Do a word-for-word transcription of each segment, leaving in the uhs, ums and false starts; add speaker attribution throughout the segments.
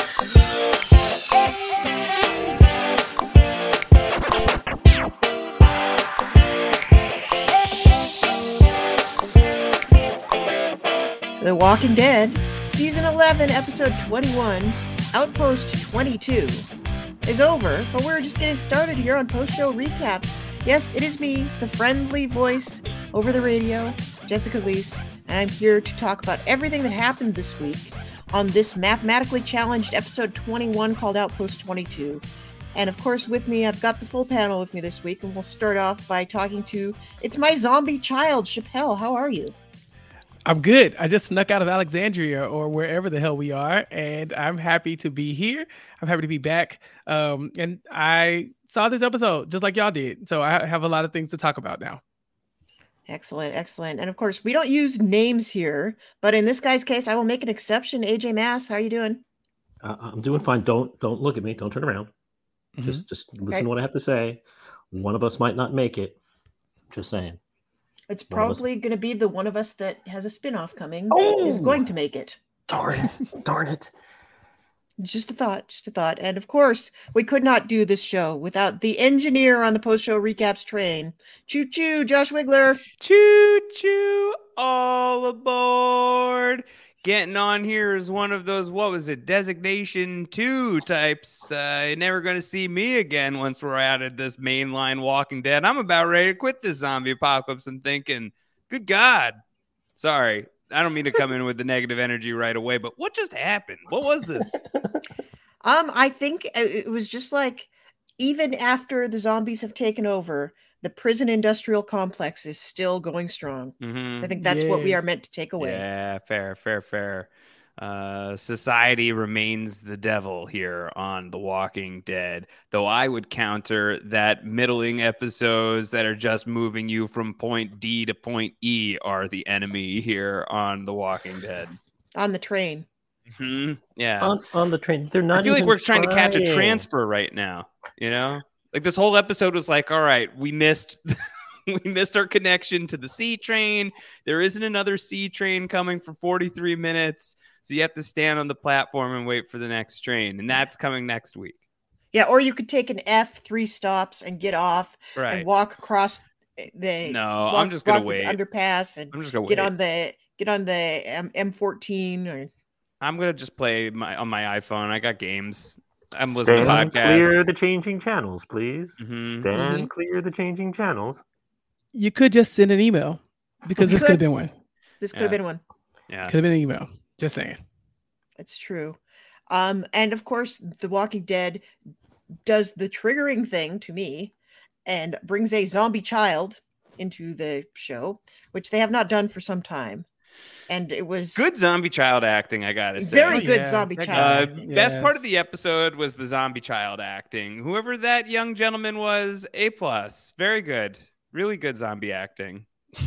Speaker 1: The Walking Dead, Season eleven, Episode twenty-one, Outpost twenty-two, is over, but we're just getting started here on post-show recaps. Yes, it is me, the friendly voice over the radio, Jessica Leese, and I'm here to talk about everything that happened this week on this mathematically challenged Episode twenty-one called Outpost twenty-two. And of course, with me, I've got the full panel with me this week, and we'll start off by talking to, it's my zombie child, Chappelle. How are you?
Speaker 2: I'm good. I just snuck out of Alexandria or wherever the hell we are, and I'm happy to be here. I'm happy to be back. Um, and I saw this episode just like y'all did, so I have a lot of things to talk about now.
Speaker 1: Excellent, excellent. And of course, we don't use names here, but in this guy's case, I will make an exception. A J Mass, how are you doing?
Speaker 3: Uh, I'm doing fine. Don't don't look at me. Don't turn around. Mm-hmm. Just just listen
Speaker 1: okay.
Speaker 3: to what I have to say. One of us might not make it. Just saying.
Speaker 1: It's probably going to be the one of us that has a spinoff coming
Speaker 3: oh!
Speaker 1: is going to make it.
Speaker 3: Darn, darn it.
Speaker 1: Just a thought, just a thought. And of course, we could not do this show without the engineer on the post-show recaps train. Choo-choo, Josh Wigler.
Speaker 4: Choo-choo, all aboard. Getting on here is one of those, what was it, Designation two types. Uh, you're never going to see me again once we're out of this mainline Walking Dead. I'm about ready to quit this zombie apocalypse and thinking, good God. Sorry, I don't mean to come in with the negative energy right away, but what just happened? What was this?
Speaker 1: um, I think it was just like, even after the zombies have taken over, the prison industrial complex is still going strong.
Speaker 4: Mm-hmm.
Speaker 1: I think that's yes. what we are meant to take away.
Speaker 4: Yeah, fair, fair, fair. Uh, society remains the devil here on The Walking Dead, though I would counter that middling episodes that are just moving you from point D to point E are the enemy here on The Walking Dead.
Speaker 1: On the train.
Speaker 4: Mm-hmm. Yeah.
Speaker 3: On, on the train. They're not
Speaker 4: I feel
Speaker 3: even
Speaker 4: like we're trying, trying to catch a transfer right now, you know? Like this whole episode was like, all right, we missed we missed our connection to the C train. There isn't another C train coming for forty-three minutes. So you have to stand on the platform and wait for the next train. And that's coming next week.
Speaker 1: Yeah, or you could take an F, three stops, and get off
Speaker 4: right.
Speaker 1: and walk across the
Speaker 4: No,
Speaker 1: walk,
Speaker 4: I'm just gonna wait.
Speaker 1: underpass and
Speaker 4: I'm just gonna
Speaker 1: get
Speaker 4: wait.
Speaker 1: on the get on the M fourteen or
Speaker 4: I'm gonna just play my on my iPhone. I got games. I'm listening
Speaker 3: Stand
Speaker 4: to podcasts.
Speaker 3: Clear the changing channels, please.
Speaker 4: Mm-hmm.
Speaker 3: Stand
Speaker 2: mm-hmm.
Speaker 3: clear the changing channels.
Speaker 2: You could just send an email because this could have been one.
Speaker 1: This could
Speaker 4: yeah.
Speaker 1: have been one.
Speaker 4: Yeah,
Speaker 2: could have been an email. Just saying.
Speaker 1: It's true. Um, and of course, The Walking Dead does the triggering thing to me and brings a zombie child into the show, which they have not done for some time. And it was
Speaker 4: good zombie child acting, I gotta say.
Speaker 1: Very good
Speaker 2: yeah.
Speaker 1: zombie
Speaker 2: That
Speaker 1: child.
Speaker 4: Uh,
Speaker 1: acting.
Speaker 4: Best
Speaker 2: Yes.
Speaker 4: part of the episode was the zombie child acting. Whoever that young gentleman was, A plus. Very good. Really good zombie acting.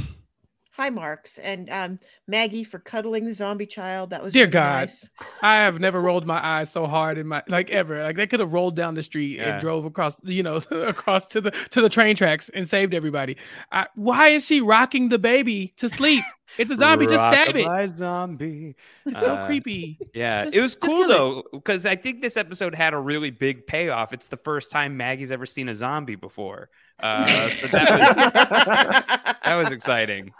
Speaker 1: High marks. And um, Maggie for cuddling the zombie child. That was
Speaker 2: Dear
Speaker 1: really
Speaker 2: God.
Speaker 1: nice.
Speaker 2: I have never rolled my eyes so hard in my like ever. Like they could have rolled down the street
Speaker 4: Yeah.
Speaker 2: and drove across, you know, across to the to the train tracks and saved everybody. I, why is she rocking the baby to sleep? It's a zombie. Just stab it.
Speaker 4: Rock-a-bye zombie.
Speaker 2: It's so
Speaker 4: Uh,
Speaker 2: creepy.
Speaker 4: Yeah,
Speaker 2: Just-
Speaker 4: it was
Speaker 2: just
Speaker 4: cool
Speaker 2: kill it.
Speaker 4: though, because I think this episode had a really big payoff. It's the first time Maggie's ever seen a zombie before. Uh, so that was that was exciting.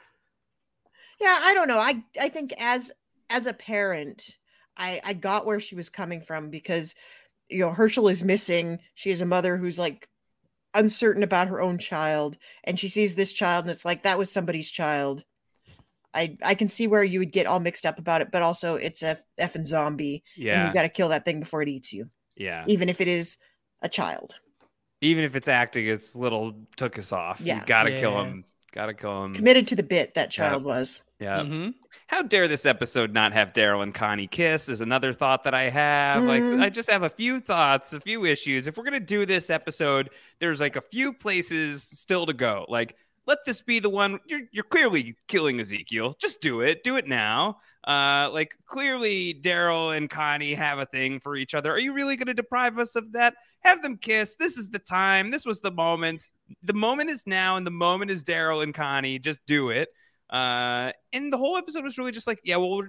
Speaker 1: Yeah, I don't know. I I think as as a parent, I I got where she was coming from because you know Herschel is missing. She is a mother who's like uncertain about her own child, and she sees this child, and it's like that was somebody's child. I I can see where you would get all mixed up about it, but also it's a effing zombie, and
Speaker 4: Yeah,
Speaker 1: you've got to kill that thing before it eats you,
Speaker 4: yeah.
Speaker 1: even if it is a child.
Speaker 4: Even if it's acting, it's little took us off.
Speaker 1: Yeah.
Speaker 4: You gotta
Speaker 2: Yeah.
Speaker 4: kill him. Gotta kill him.
Speaker 1: Committed to the bit that child was.
Speaker 4: Yeah.
Speaker 2: Mhm.
Speaker 4: How dare this episode not have Daryl and Connie kiss is another thought that I have.
Speaker 1: Mm.
Speaker 4: Like, I just have a few thoughts, a few issues. If we're going to do this episode, there's like a few places still to go. Like, let this be the one. You're, you're clearly killing Ezekiel. Just do it. Do it now. Uh, like, clearly Daryl and Connie have a thing for each other. Are you really going to deprive us of that? Have them kiss. This is the time. This was the moment. The moment is now, and the moment is Daryl and Connie. Just do it. Uh, and the whole episode was really just like, yeah, well, we're,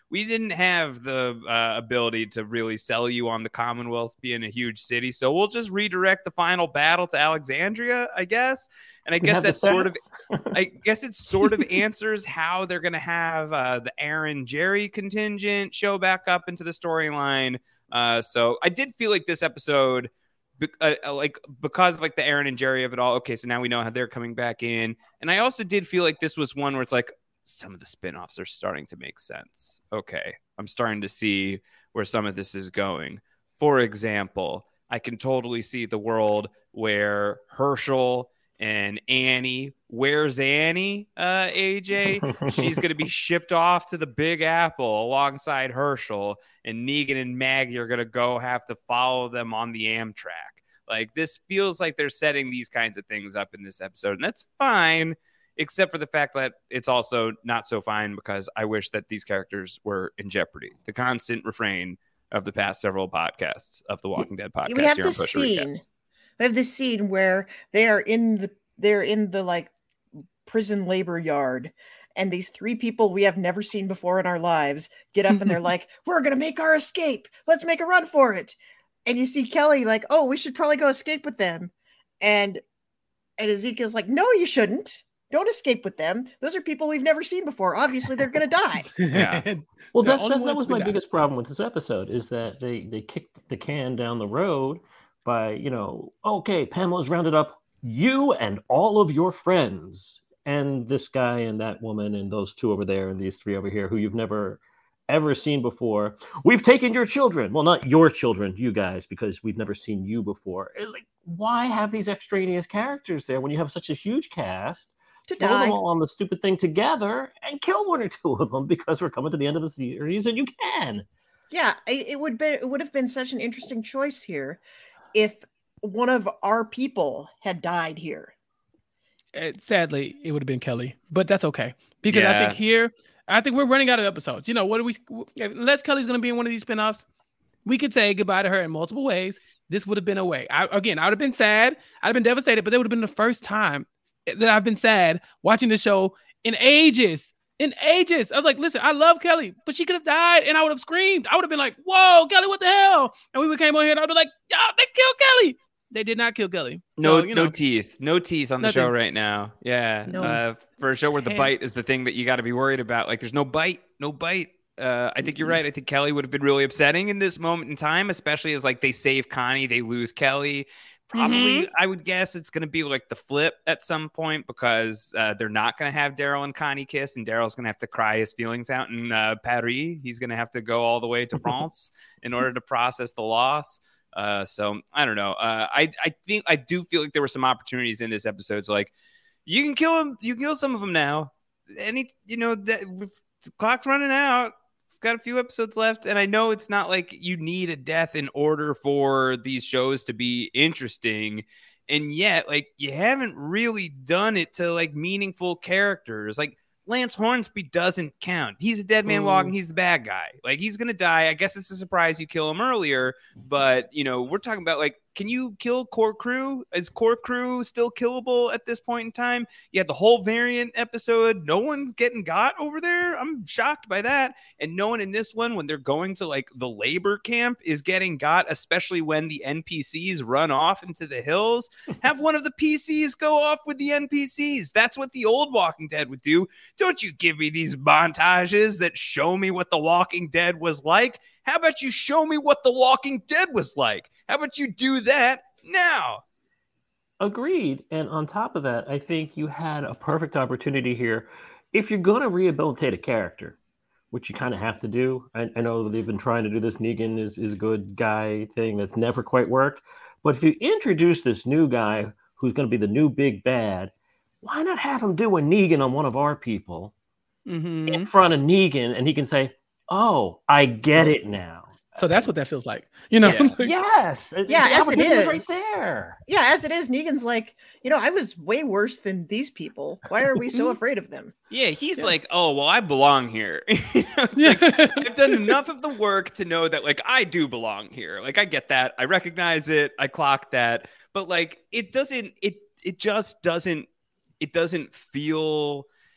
Speaker 4: we didn't have the uh, ability to really sell you on the Commonwealth being a huge city. So we'll just redirect the final battle to Alexandria, I guess. And I
Speaker 3: We
Speaker 4: guess
Speaker 3: have
Speaker 4: that
Speaker 3: the
Speaker 4: sort of,
Speaker 3: sets.
Speaker 4: I guess it sort of answers how they're going to have uh, the Aaron Jerry contingent show back up into the storyline. Uh, so I did feel like this episode, be- uh, like because of like the Aaron and Jerry of it all. Okay, so now we know how they're coming back in. And I also did feel like this was one where it's like some of the spinoffs are starting to make sense. Okay, I'm starting to see where some of this is going. For example, I can totally see the world where Herschel and Annie, where's Annie, uh, A J? She's going to be shipped off to the Big Apple alongside Herschel, and Negan and Maggie are going to go have to follow them on the Amtrak. Like, this feels like they're setting these kinds of things up in this episode, and that's fine, except for the fact that it's also not so fine because I wish that these characters were in jeopardy. The constant refrain of the past several podcasts of the Walking Dead podcast.
Speaker 1: We have
Speaker 4: here on
Speaker 1: this
Speaker 4: Push
Speaker 1: scene.
Speaker 4: Recaps.
Speaker 1: We have this scene where they are in the they're in the like prison labor yard, and these three people we have never seen before in our lives get up and they're like, "We're gonna make our escape. Let's make a run for it." And you see Kelly like, "Oh, we should probably go escape with them," and and Ezekiel's like, "No, you shouldn't. Don't escape with them. Those are people we've never seen before. Obviously, they're gonna die."
Speaker 4: Yeah.
Speaker 3: Well,
Speaker 2: The
Speaker 3: that's,
Speaker 2: only
Speaker 3: that's that
Speaker 2: ones
Speaker 3: was
Speaker 2: we
Speaker 3: my
Speaker 2: got.
Speaker 3: biggest problem with this episode is that they they kicked the can down the road by, you know, okay, Pamela's rounded up you and all of your friends, and this guy and that woman and those two over there and these three over here who you've never ever seen before. We've taken your children. Well, not your children, you guys, because we've never seen you before. It's like, why have these extraneous characters there when you have such a huge cast?
Speaker 1: To
Speaker 3: Throw
Speaker 1: die.
Speaker 3: them all on the stupid thing together and kill one or two of them because we're coming to the end of the series and you can.
Speaker 1: Yeah, it, it would be it would have been such an interesting choice here if one of our people had died here.
Speaker 2: Uh, sadly, it would have been Kelly, but that's okay because I
Speaker 4: Yeah.
Speaker 2: think here, I think we're running out of episodes. You know, what do we? Unless Kelly's going to be in one of these spinoffs, we could say goodbye to her in multiple ways. This would have been a way. I, again, I would have been sad. I'd have been devastated, but that would have been the first time that I've been sad watching the show in ages. In ages. I was like, listen, I love Kelly, but she could have died and I would have screamed. I would have been like, whoa, Kelly, what the hell? And we came on here and I would be like, y'all, they killed Kelly. They did not kill Kelly.
Speaker 4: No,
Speaker 2: So, you
Speaker 4: no
Speaker 2: know,
Speaker 4: teeth, no teeth on the
Speaker 2: Nothing.
Speaker 4: show right now. Yeah,
Speaker 1: No.
Speaker 4: uh, for a show where the
Speaker 2: Hey.
Speaker 4: bite is the thing that you got to be worried about. Like, there's no bite, no bite. Uh, I think you're
Speaker 2: Mhm.
Speaker 4: right. I think Kelly would have been really upsetting in this moment in time, especially as like they save Connie, they lose Kelly. Probably,
Speaker 2: Mhm.
Speaker 4: I would guess it's going to be like the flip at some point because uh, they're not going to have Daryl and Connie kiss, and Daryl's going to have to cry his feelings out in uh, Paris. He's going to have to go all the way to France in order to process the loss. Uh, so I don't know. Uh, I I think I do feel like there were some opportunities in this episode. So like, you can kill him. You can kill some of them now. Any, you know, that the clock's running out. We've got a few episodes left, and I know it's not like you need a death in order for these shows to be interesting. And yet, like, you haven't really done it to like meaningful characters. Like, Lance Hornsby doesn't count. He's a dead man
Speaker 3: Mm.
Speaker 4: walking. He's the bad guy. Like, he's going to die. I guess it's a surprise you kill him earlier. But, you know, we're talking about, like, can you kill Core Crew? Is Core Crew still killable at this point in time? You had the whole variant episode. No one's getting got over there. I'm shocked by that. And no one in this one, when they're going to, like, the labor camp, is getting got, especially when the N P Cs run off into the hills. Have one of the P Cs go off with the N P Cs. That's what the old Walking Dead would do. Don't you give me these montages that show me what the Walking Dead was like. How about you show me what the Walking Dead was like? How about you do that now?
Speaker 3: Agreed. And on top of that, I think you had a perfect opportunity here. If you're going to rehabilitate a character, which you kind of have to do, I, I know they've been trying to do this Negan is, is a good guy thing that's never quite worked. But if you introduce this new guy who's going to be the new big bad, why not have him do a Negan on one of our people
Speaker 2: Mhm.
Speaker 3: in front of Negan and he can say, oh, I get it now.
Speaker 2: So that's what that feels like. You know?
Speaker 4: Yeah.
Speaker 2: Like,
Speaker 3: Yes.
Speaker 1: Yeah,
Speaker 3: the
Speaker 1: as it
Speaker 3: opportunity
Speaker 1: is.
Speaker 3: right there.
Speaker 1: Yeah, as it is, Negan's like, you know, I was way worse than these people. Why are we so afraid of them?
Speaker 4: Yeah, he's
Speaker 2: Yeah.
Speaker 4: like, oh, well, I belong here. You know, it's like, I've done enough of the work to know that, like, I do belong here. Like, I get that. I recognize it. I clock that. But, like, it doesn't, it, it just doesn't, it doesn't feel,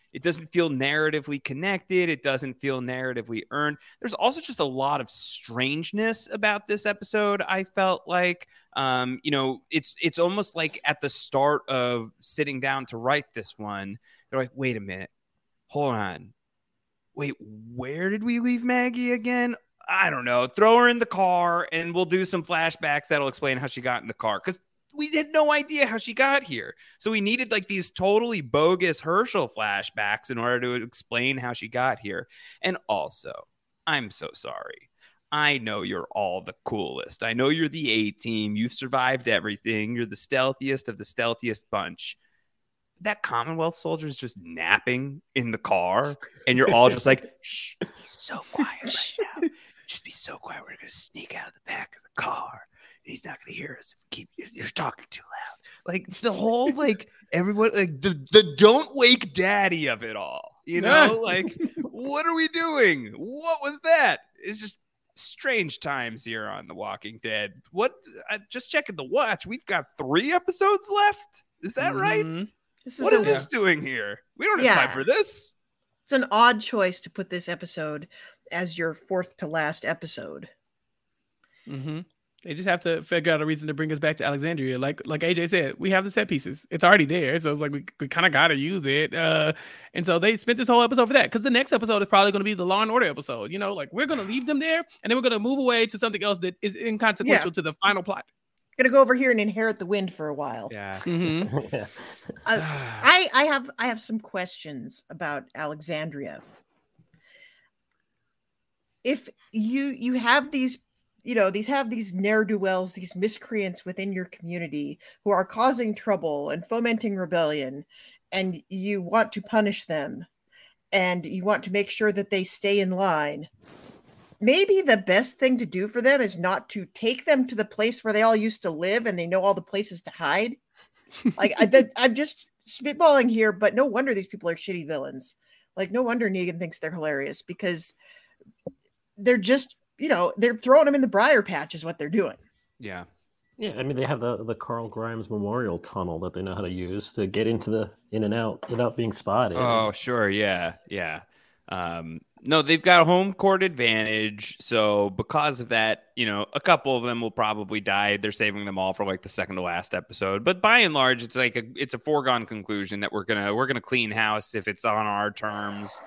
Speaker 4: It doesn't feel narratively connected. It doesn't feel narratively earned. There's also just a lot of strangeness about this episode. I felt like, um, you know, it's it's almost like at the start of sitting down to write this one, they're like, wait a minute, hold on. Wait, where did we leave Maggie again? I don't know. Throw her in the car and we'll do some flashbacks that'll explain how she got in the car. Because we had no idea how she got here. So we needed like these totally bogus Herschel flashbacks in order to explain how she got here. And also, I'm so sorry. I know you're all the coolest. I know you're the A-team. You've survived everything. You're the stealthiest of the stealthiest bunch. That Commonwealth soldier is just napping in the car, and you're all just like, shh, be so quiet right now. Just be so quiet. We're going to sneak out of the back of the car. He's not going to hear us if we keep you're talking too loud. Like the whole like everyone like the, the don't wake daddy of it all. You know, like what are we doing? What was that? It's just strange times here on The Walking Dead. What I just checking the watch. We've got three episodes left. Is that mm-hmm. right? This is what is a, this yeah. doing here? We don't have yeah. time for this.
Speaker 1: It's an odd choice to put this episode as your fourth to last episode.
Speaker 2: Mm-hmm. They just have to figure out a reason to bring us back to Alexandria. Like like A J said, we have the set pieces. It's already there. So it's like we, we kind of got to use it. Uh, and so they spent this whole episode for that because the next episode is probably going to be the Law and Order episode. You know, like we're going to leave them there and then we're going to move away to something else that is inconsequential yeah. to the final plot.
Speaker 1: Going to go over here and inherit the wind for a while.
Speaker 4: Yeah.
Speaker 2: Mm-hmm.
Speaker 1: uh, I, I have I have some questions about Alexandria. If you you have these You know, these have these ne'er-do-wells, these miscreants within your community who are causing trouble and fomenting rebellion, and you want to punish them, and you want to make sure that they stay in line. Maybe the best thing to do for them is not to take them to the place where they all used to live and they know all the places to hide. Like, I, that, I'm just spitballing here, but no wonder these people are shitty villains. Like, no wonder Negan thinks they're hilarious because they're just, you know, they're throwing them in the briar patch is what they're doing.
Speaker 4: Yeah.
Speaker 3: Yeah, I mean, they have the, the Carl Grimes Memorial Tunnel that they know how to use to get into the in and out without being spotted.
Speaker 4: Oh, sure. Yeah. Yeah. Um, no, they've got home court advantage. So because of that, you know, a couple of them will probably die. They're saving them all for like the second to last episode. But by and large, it's like a, it's a foregone conclusion that we're going to we're going to clean house if it's on our terms.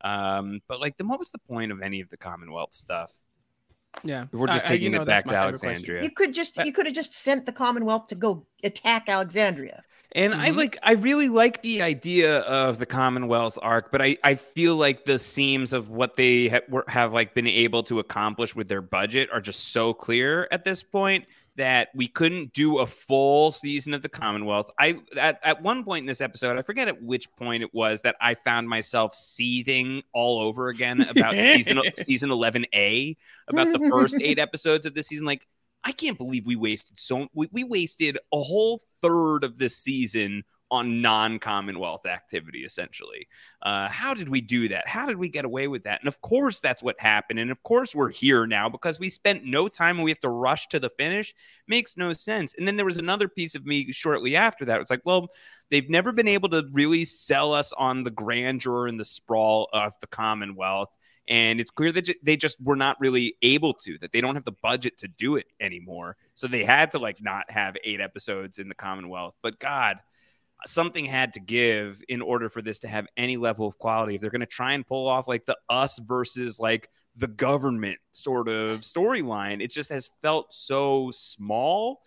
Speaker 4: Um, but like, then what was the point of any of the Commonwealth stuff?
Speaker 2: Yeah,
Speaker 4: we're just
Speaker 2: I,
Speaker 4: taking
Speaker 2: I, you know,
Speaker 4: it back to Alexandria.
Speaker 1: You could just you could have just sent the Commonwealth to go attack Alexandria.
Speaker 4: And mm-hmm. I like I really like the idea of the Commonwealth arc, but I, I feel like the seams of what they ha- have like been able to accomplish with their budget are just so clear at this point that we couldn't do a full season of the Commonwealth. I at, at one point in this episode, I forget at which point it was, that I found myself seething all over again about season season eleven A, about the first eight episodes of this season. Like, I can't believe we wasted so we, we wasted a whole third of this season on non-Commonwealth activity, essentially. Uh, how did we do that? How did we get away with that? And of course, that's what happened. And of course, we're here now because we spent no time and we have to rush to the finish. Makes no sense. And then there was another piece of me shortly after that. It's like, well, they've never been able to really sell us on the grandeur and the sprawl of the Commonwealth. And it's clear that they just were not really able to, that they don't have the budget to do it anymore. So they had to like not have eight episodes in the Commonwealth. But God, something had to give in order for this to have any level of quality. If they're going to try and pull off like the us versus like the government sort of storyline, it just has felt so small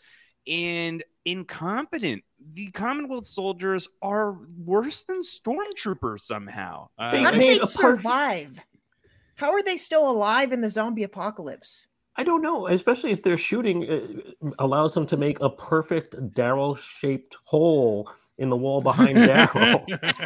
Speaker 4: and incompetent. The Commonwealth soldiers are worse than stormtroopers somehow.
Speaker 1: Uh, How did they survive? How are they still alive in the zombie apocalypse?
Speaker 3: I don't know, especially if their shooting uh, allows them to make a perfect Daryl-shaped hole in the wall behind Daryl.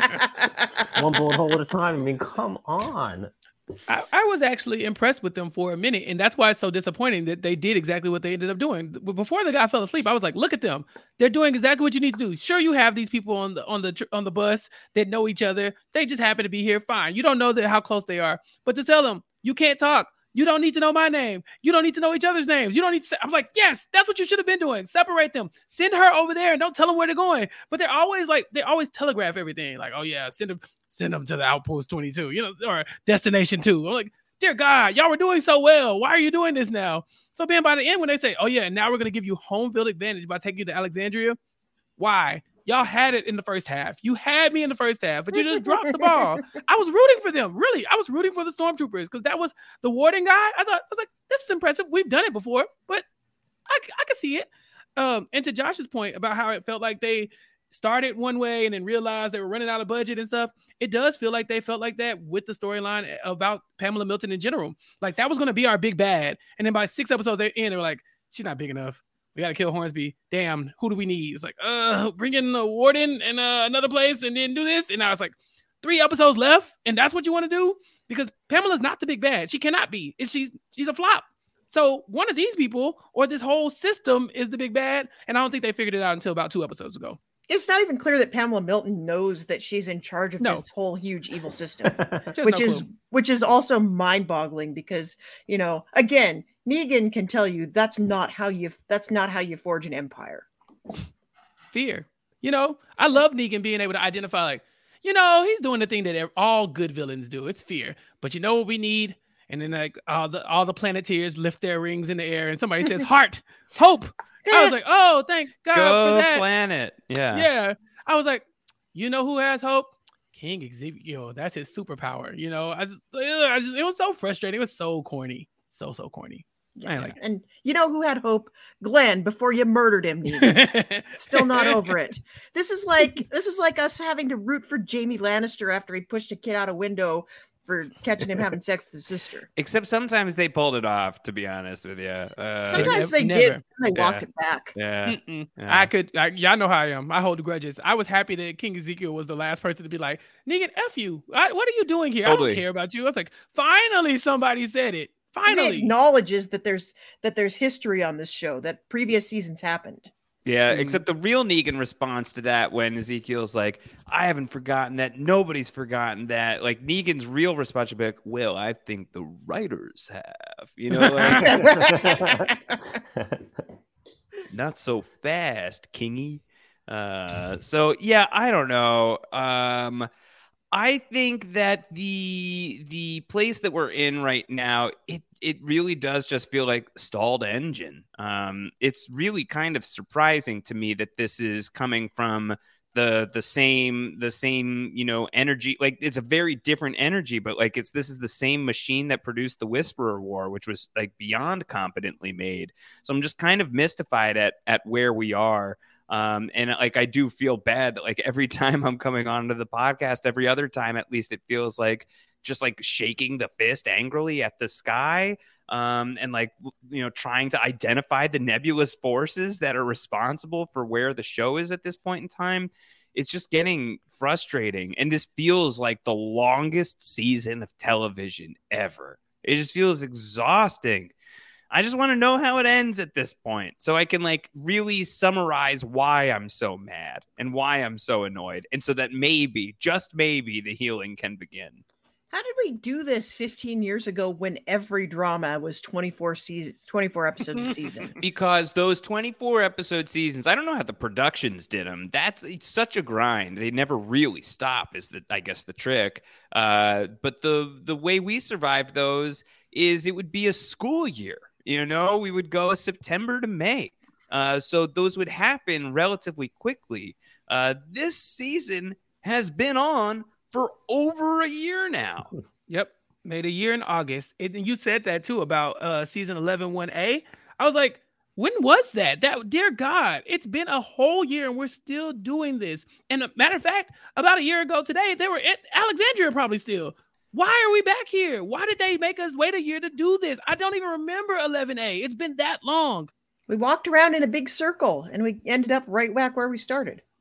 Speaker 3: One bullet hole at a time. I mean, come on.
Speaker 2: I, I was actually impressed with them for a minute, and that's why it's so disappointing that they did exactly what they ended up doing. Before the guy fell asleep, I was like, "Look at them! They're doing exactly what you need to do." Sure, you have these people on the on the on the bus that know each other. They just happen to be here. Fine, you don't know that how close they are, but to tell them you can't talk, You don't need to know my name. You don't need to know each other's names. You don't need to say, I'm like, yes, that's what you should have been doing. Separate them. Send her over there and don't tell them where they're going. But they're always like, they always telegraph everything. Like, oh yeah, send them, send them to the Outpost twenty-two, you know, or Destination two. I'm like, dear God, y'all were doing so well. Why are you doing this now? So then by the end, when they say, oh yeah, now we're going to give you home field advantage by taking you to Alexandria. Why? Y'all had it in the first half. You had me in the first half, but you just dropped the ball. I was rooting for them. Really. I was rooting for the Stormtroopers because that was the warden guy. I thought, I was like, this is impressive. We've done it before, but I, I can see it. Um, and to Josh's point about how it felt like they started one way and then realized they were running out of budget and stuff. It does feel like they felt like that with the storyline about Pamela Milton in general. Like that was going to be our big bad. And then by six episodes in, they were like, she's not big enough. We got to kill Hornsby. Damn, who do we need? It's like, uh, bring in a warden and uh, another place and then do this. And now it's like three episodes left. And that's what you want to do? Because Pamela's not the big bad. She cannot be. It's, she's, she's a flop. So one of these people or this whole system is the big bad. And I don't think they figured it out until about two episodes ago.
Speaker 1: It's not even clear that Pamela Milton knows that she's in charge of
Speaker 2: No.
Speaker 1: this whole huge evil system,
Speaker 2: Just
Speaker 1: which
Speaker 2: no
Speaker 1: is
Speaker 2: clue.
Speaker 1: which is also mind-boggling because, you know, again, Negan can tell you that's not how you that's not how you forge an empire.
Speaker 2: Fear. You know, I love Negan being able to identify, like, you know, he's doing the thing that all good villains do. It's fear. But you know what we need? And then like all the all the Planeteers lift their rings in the air and somebody says heart, hope. I was like, oh, thank God for
Speaker 4: Go
Speaker 2: that.
Speaker 4: planet. Yeah.
Speaker 2: Yeah. I was like, you know who has hope? King Ezekiel. That's his superpower. You know, I just, ugh, I just, it was so frustrating. It was so corny. So, so corny. I ain't like
Speaker 1: And you know who had hope? Glenn, before you murdered him, Negan. Still not over it. This is like this is like us having to root for Jaime Lannister after he pushed a kid out a window for catching him having sex with his sister.
Speaker 4: Except sometimes they pulled it off, to be honest with you. Uh,
Speaker 1: Sometimes
Speaker 2: nev-
Speaker 1: they
Speaker 2: never.
Speaker 1: did. And they walked
Speaker 4: Yeah.
Speaker 1: it back.
Speaker 4: yeah.
Speaker 2: Mm-mm.
Speaker 4: Yeah.
Speaker 2: I could, I, y'all know how I am. I hold grudges. I was happy that King Ezekiel was the last person to be like, Negan, F you. I, what are you doing here? I
Speaker 4: Totally.
Speaker 2: don't care about you. I was like, finally somebody said it.
Speaker 1: He
Speaker 2: Finally.
Speaker 1: acknowledges that there's that there's history on this show, that previous seasons happened.
Speaker 4: Yeah,
Speaker 2: Mhm.
Speaker 4: except the real Negan response to that when Ezekiel's like, I haven't forgotten that. Nobody's forgotten that. Like, Negan's real response would be like, well, I think the writers have. You know, like, not so fast, Kingy. Uh, so, yeah, I don't know. Um, I think that the the place that we're in right now, it it really does just feel like stalled engine. Um, it's really kind of surprising to me that this is coming from the the same the same you know energy. Like it's a very different energy, but like it's this is the same machine that produced the Whisperer War, which was like beyond competently made. So I'm just kind of mystified at at where we are. Um, and like, I do feel bad that like every time I'm coming onto the podcast, every other time, at least it feels like just like shaking the fist angrily at the sky. Um, and like, you know, trying to identify the nebulous forces that are responsible for where the show is at this point in time. It's just getting frustrating. And this feels like the longest season of television ever. It just feels exhausting. I just want to know how it ends at this point so I can like really summarize why I'm so mad and why I'm so annoyed. And so that maybe, just maybe, the healing can begin.
Speaker 1: How did we do this fifteen years ago when every drama was twenty-four seasons, twenty-four episodes a season?
Speaker 4: Because those twenty-four episode seasons, I don't know how the productions did them. That's it's such a grind. They never really stop is the, I guess, the trick. Uh, but the the way we survived those is it would be a school year. You know, we would go September to May. Uh, so those would happen relatively quickly. Uh, this season has been on for over a year now.
Speaker 2: Yep. Made a year in August. And you said that too about uh, season eleven one A. I was like, when was that? That, dear God, it's been a whole year and we're still doing this. And a matter of fact, about a year ago today, they were at Alexandria probably still. Why are we back here? Why did they make us wait a year to do this? I don't even remember eleven A. It's been that long.
Speaker 1: We walked around in a big circle and we ended up right back where we started.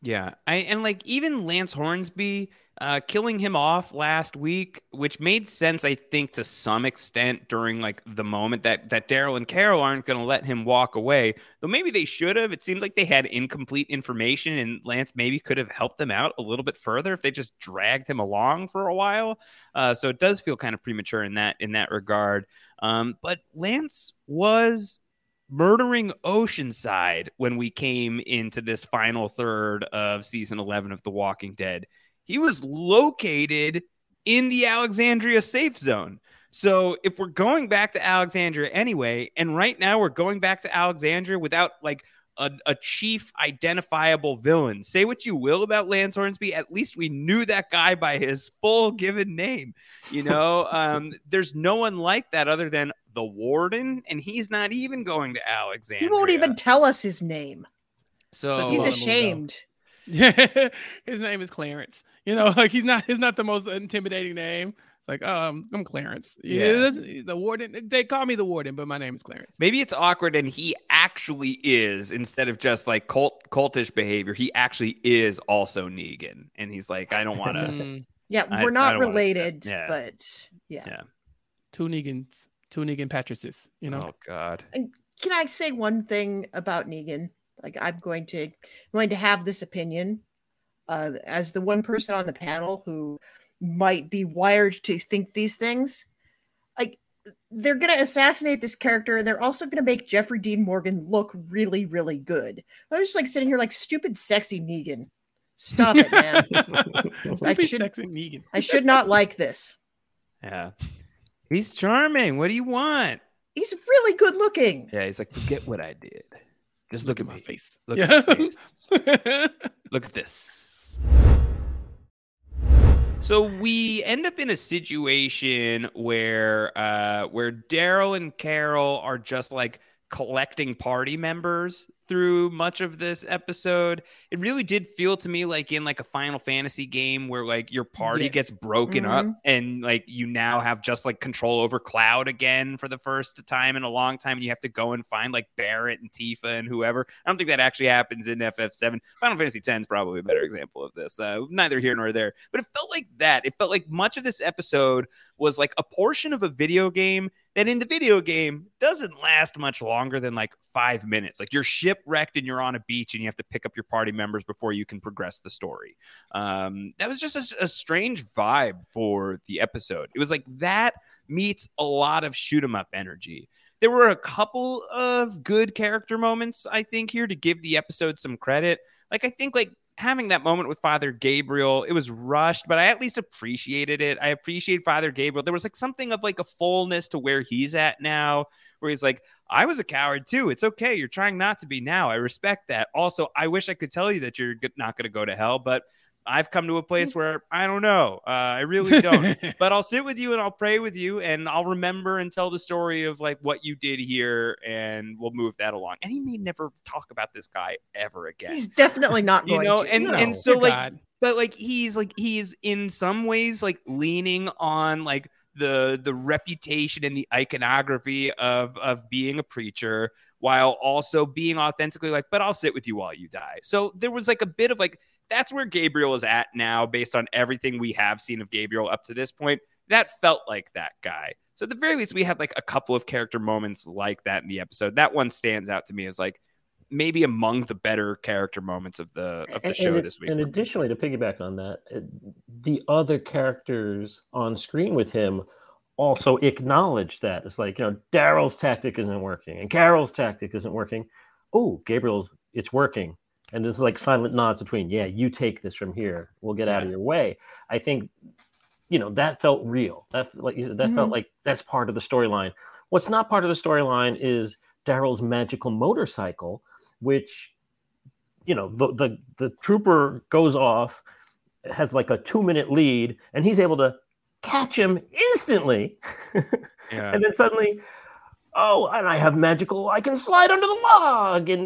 Speaker 4: Yeah, I and like even Lance Hornsby uh, killing him off last week, which made sense, I think, to some extent during like the moment that that Daryl and Carol aren't going to let him walk away. Though maybe they should have. It seemed like they had incomplete information, and Lance maybe could have helped them out a little bit further if they just dragged him along for a while. Uh, so it does feel kind of premature in that in that regard. Um, but Lance was murdering Oceanside when we came into this final third of season eleven of The Walking Dead. He was located in the Alexandria safe zone. So if we're going back to Alexandria anyway, and right now we're going back to Alexandria without like a, a chief identifiable villain, say what you will about Lance Hornsby, at least we knew that guy by his full given name. You know, um, there's no one like that other than the warden, and he's not even going to Alexandria.
Speaker 1: He won't even tell us his name.
Speaker 4: So
Speaker 1: he's ashamed.
Speaker 2: Yeah, his name is Clarence. You know, like he's not. He's not the most intimidating name. It's like, um, I'm Clarence. Yeah, yeah, the warden. They call me the warden, but my name is Clarence.
Speaker 4: Maybe it's awkward, and he actually is, instead of just like cult cultish behavior, he actually is also Negan, and he's like, I don't want to.
Speaker 1: Yeah, we're
Speaker 4: I,
Speaker 1: not
Speaker 4: I
Speaker 1: related,
Speaker 4: yeah.
Speaker 1: but yeah.
Speaker 4: yeah,
Speaker 2: two Negans, two Negan Patrices. You know.
Speaker 4: Oh God.
Speaker 1: And can I say one thing about Negan? Like, I'm going to going to have this opinion uh, as the one person on the panel who might be wired to think these things. Like, they're going to assassinate this character, and they're also going to make Jeffrey Dean Morgan look really, really good. I'm just like sitting here like stupid, sexy Negan. Stop it, man. I should,
Speaker 2: sexy Negan.
Speaker 1: I should not like this.
Speaker 4: Yeah, he's charming. What do you want?
Speaker 1: He's really good looking.
Speaker 4: Yeah, he's like, forget what I did. Just look, look at, at my face. Look
Speaker 2: yeah.
Speaker 4: at my face. Look at this. So we end up in a situation where uh, where Daryl and Carol are just like collecting party members through much of this episode. It really did feel to me like in like a Final Fantasy game where like your party
Speaker 1: yes.
Speaker 4: gets broken
Speaker 1: mm-hmm.
Speaker 4: up and like you now have just like control over Cloud again for the first time in a long time, and you have to go and find like Barrett and Tifa and whoever. I don't think that actually happens in F F seven. Final Fantasy ten is probably a better example of this. Uh, neither here nor there, but it felt like that. It felt like much of this episode was like a portion of a video game that in the video game doesn't last much longer than like five minutes. Like you're shipwrecked and you're on a beach and you have to pick up your party members before you can progress the story. Um, that was just a, a strange vibe for the episode. It was like that meets a lot of shoot 'em up energy. There were a couple of good character moments, I think, here to give the episode some credit. Like, I think like having that moment with Father Gabriel, it was rushed, but I at least appreciated it. I appreciate Father Gabriel. There was like something of like a fullness to where he's at now, where he's like, I was a coward too. It's okay. You're trying not to be now. I respect that. Also, I wish I could tell you that you're not going to go to hell, but I've come to a place where I don't know. Uh, I really don't. But I'll sit with you and I'll pray with you and I'll remember and tell the story of like what you did here, and we'll move that along. And he may never talk about this guy ever again.
Speaker 1: He's definitely not going
Speaker 4: you know,
Speaker 1: to.
Speaker 4: and
Speaker 1: no.
Speaker 4: and so
Speaker 2: Dear
Speaker 4: like,
Speaker 2: God.
Speaker 4: but like he's like he's in some ways like leaning on like the the reputation and the iconography of of being a preacher, while also being authentically like, but I'll sit with you while you die. So there was like a bit of like, that's where Gabriel is at now based on everything we have seen of Gabriel up to this point. That felt like that guy. So at the very least, we had like a couple of character moments like that in the episode. That one stands out to me as like maybe among the better character moments of the of the
Speaker 3: and,
Speaker 4: show
Speaker 3: and
Speaker 4: this week.
Speaker 3: And additionally, to piggyback on that, the other characters on screen with him also acknowledge that. It's like, you know, Daryl's tactic isn't working and Carol's tactic isn't working. Oh, Gabriel's, it's working. And there's like silent nods between, yeah, you take this from here. We'll get yeah. out of your way. I think, you know, that felt real. That, like you said, that mm-hmm. felt like that's part of the storyline. What's not part of the storyline is Daryl's magical motorcycle, which, you know, the, the, the trooper goes off, has like a two minute lead, and he's able to catch him instantly. yeah. And then suddenly, oh, and I have magical, I can slide under the log. And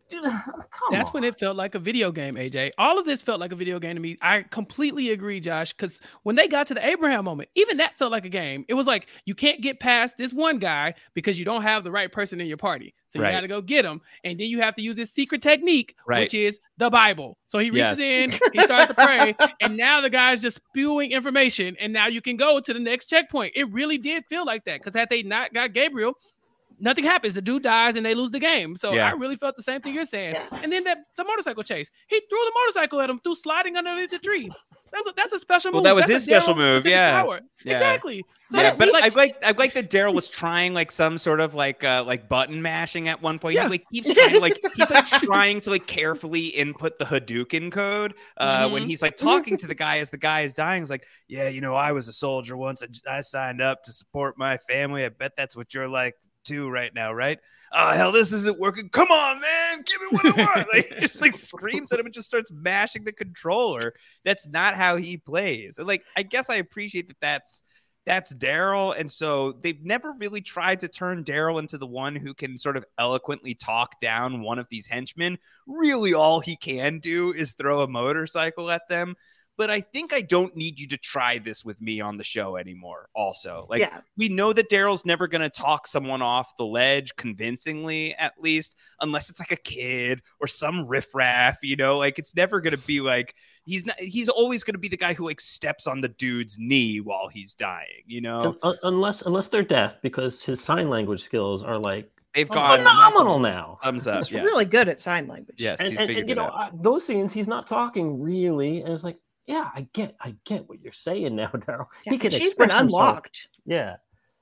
Speaker 3: Come
Speaker 2: That's
Speaker 3: on.
Speaker 2: when it felt like a video game, A J. All of this felt like a video game to me. I completely agree, Josh, because when they got to the Abraham moment, even that felt like a game. It was like, you can't get past this one guy because you don't have the right person in your party. So you
Speaker 4: Right.
Speaker 2: got to go get him. And then you have to use this secret technique,
Speaker 4: Right.
Speaker 2: which is the Bible. So he reaches
Speaker 4: Yes.
Speaker 2: in, he starts to pray, and now the guy's just spewing information. And now you can go to the next checkpoint. It really did feel like that, because had they not got Gabriel, nothing happens. The dude dies and they lose the game. So
Speaker 4: Yeah.
Speaker 2: I really felt the same thing you're saying.
Speaker 1: Yeah.
Speaker 2: And then that the motorcycle chase. He threw the motorcycle at him through sliding underneath the tree. That's a that's a special
Speaker 4: Well,
Speaker 2: move.
Speaker 4: that was
Speaker 2: That's
Speaker 4: his
Speaker 2: a Daryl
Speaker 4: special move,
Speaker 2: specific
Speaker 4: yeah.
Speaker 2: power.
Speaker 4: Yeah.
Speaker 2: Exactly. So
Speaker 4: Yeah,
Speaker 1: at
Speaker 4: but
Speaker 1: least-
Speaker 4: I like I like that Daryl was trying like some sort of like uh like button mashing at one point.
Speaker 2: Yeah.
Speaker 4: He like keeps trying to, like he's like trying to like carefully input the Hadouken code uh when
Speaker 2: Mhm.
Speaker 4: he's like talking to the guy as the guy is dying. He's like, yeah, you know, I was a soldier once. I, I signed up to support my family. I bet that's what you're like too right now, right? Oh hell, this isn't working. Come on, man, give me what I want. Like he just like screams at him and just starts mashing the controller. That's not how he plays. And like, I guess I appreciate that that's that's Daryl. And so they've never really tried to turn Daryl into the one who can sort of eloquently talk down one of these henchmen. Really, all he can do is throw a motorcycle at them. But I think I don't need you to try this with me on the show anymore. Also, like
Speaker 1: Yeah.
Speaker 4: we know that Daryl's never going to talk someone off the ledge convincingly, at least, unless it's like a kid or some riffraff, you know, like it's never going to be like, he's not, he's always going to be the guy who like steps on the dude's knee while he's dying, you know,
Speaker 3: Un- un- unless unless they're deaf, because his sign language skills are like
Speaker 4: they've
Speaker 2: Oh,
Speaker 4: gone
Speaker 3: phenomenal now.
Speaker 4: thumbs up.
Speaker 1: He's
Speaker 4: yes.
Speaker 1: really good at sign language.
Speaker 4: Yes.
Speaker 3: And,
Speaker 4: he's
Speaker 3: and,
Speaker 4: figured
Speaker 3: and you
Speaker 4: it
Speaker 3: know
Speaker 4: out.
Speaker 3: I, those scenes, he's not talking really, and it's like, yeah, I get, I get what you're saying now, Daryl.
Speaker 1: Yeah,
Speaker 3: He can
Speaker 1: achievement
Speaker 3: express himself.
Speaker 1: unlocked.
Speaker 3: Yeah,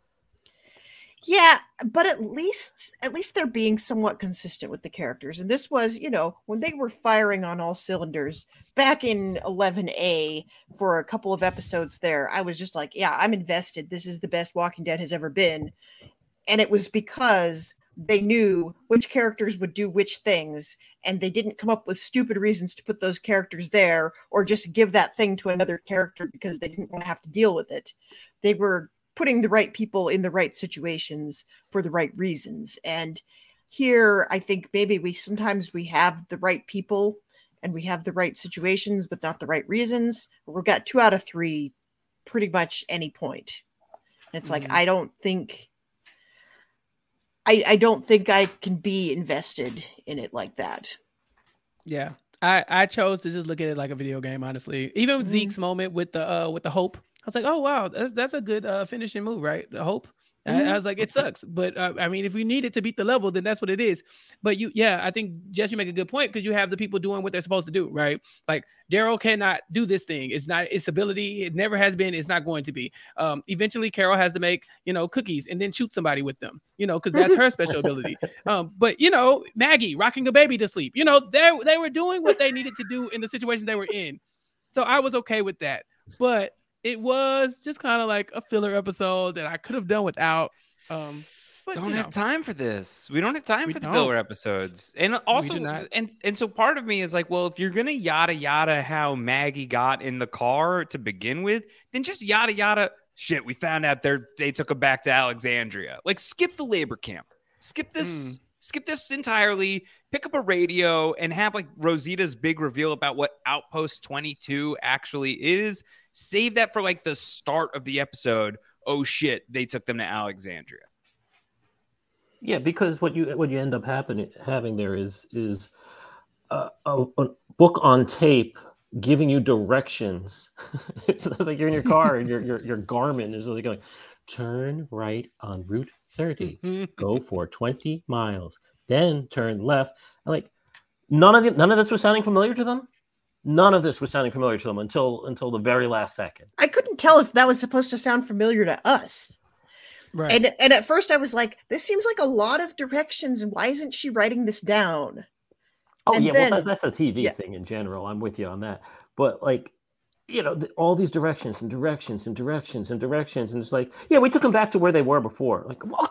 Speaker 1: Yeah, but at least at least they're being somewhat consistent with the characters. And this was, you know, when they were firing on all cylinders back in eleven A for a couple of episodes there, I was just like, yeah, I'm invested. This is the best Walking Dead has ever been. And it was because they knew which characters would do which things, and they didn't come up with stupid reasons to put those characters there or just give that thing to another character because they didn't want to have to deal with it. They were putting the right people in the right situations for the right reasons. And here, I think maybe we sometimes we have the right people and we have the right situations, but not the right reasons. We've got two out of three, pretty much any point. And it's
Speaker 2: Mhm.
Speaker 1: like, I don't think, I, I don't think I can be invested in it like that.
Speaker 2: Yeah. I, I chose to just look at it like a video game, honestly. Even with
Speaker 1: Mhm.
Speaker 2: Zeke's moment with the uh with the hope, I was like, oh wow, that's that's a good uh finishing move, right? The hope. I,
Speaker 1: Mhm.
Speaker 2: I was like, it sucks, but uh, I mean, if we need it to beat the level, then that's what it is. But you, yeah, I think Jess, you make a good point because you have the people doing what they're supposed to do, right? Like Daryl cannot do this thing. It's not its ability. It never has been. It's not going to be. Um, eventually, Carol has to make you know cookies and then shoot somebody with them, you know, because that's her special ability. Um, but you know, Maggie rocking a baby to sleep, you know, they they were doing what they needed to do in the situation they were in, so I was okay with that. But it was just kind of like a filler episode that I could have done without. Um, but,
Speaker 4: Don't
Speaker 2: you
Speaker 4: have
Speaker 2: know.
Speaker 4: time for this. We don't have time
Speaker 2: We
Speaker 4: for the
Speaker 2: don't.
Speaker 4: filler episodes. And also,
Speaker 2: do not.
Speaker 4: and and so part of me is like, well, if you're gonna yada yada how Maggie got in the car to begin with, then just yada yada. Shit, we found out they they took him back to Alexandria. Like, skip the labor camp. Skip this.
Speaker 2: Mm.
Speaker 4: Skip this entirely. Pick up a radio and have like Rosita's big reveal about what Outpost twenty-two actually is. Save that for like the start of the episode. Oh shit, they took them to Alexandria.
Speaker 3: yeah. Because what you what you end up happening having there is is a, a, a book on tape giving you directions. It's like you're in your car and your your your Garmin is like going, turn right on Route thirty, go for twenty miles, then turn left. And like none of it, none of this was sounding familiar to them. None of this was sounding familiar to them until until the very last second.
Speaker 1: I couldn't tell if that was supposed to sound familiar to us.
Speaker 2: Right.
Speaker 1: And and at first I was like, this seems like a lot of directions, and why isn't she writing this down?
Speaker 3: Oh
Speaker 1: And
Speaker 3: yeah,
Speaker 1: then-
Speaker 3: well that, that's a T V
Speaker 1: yeah.
Speaker 3: thing in general. I'm with you on that. But like, you know, the, all these directions and directions and directions and directions, and it's like, yeah, we took them back to where they were before. Like, well,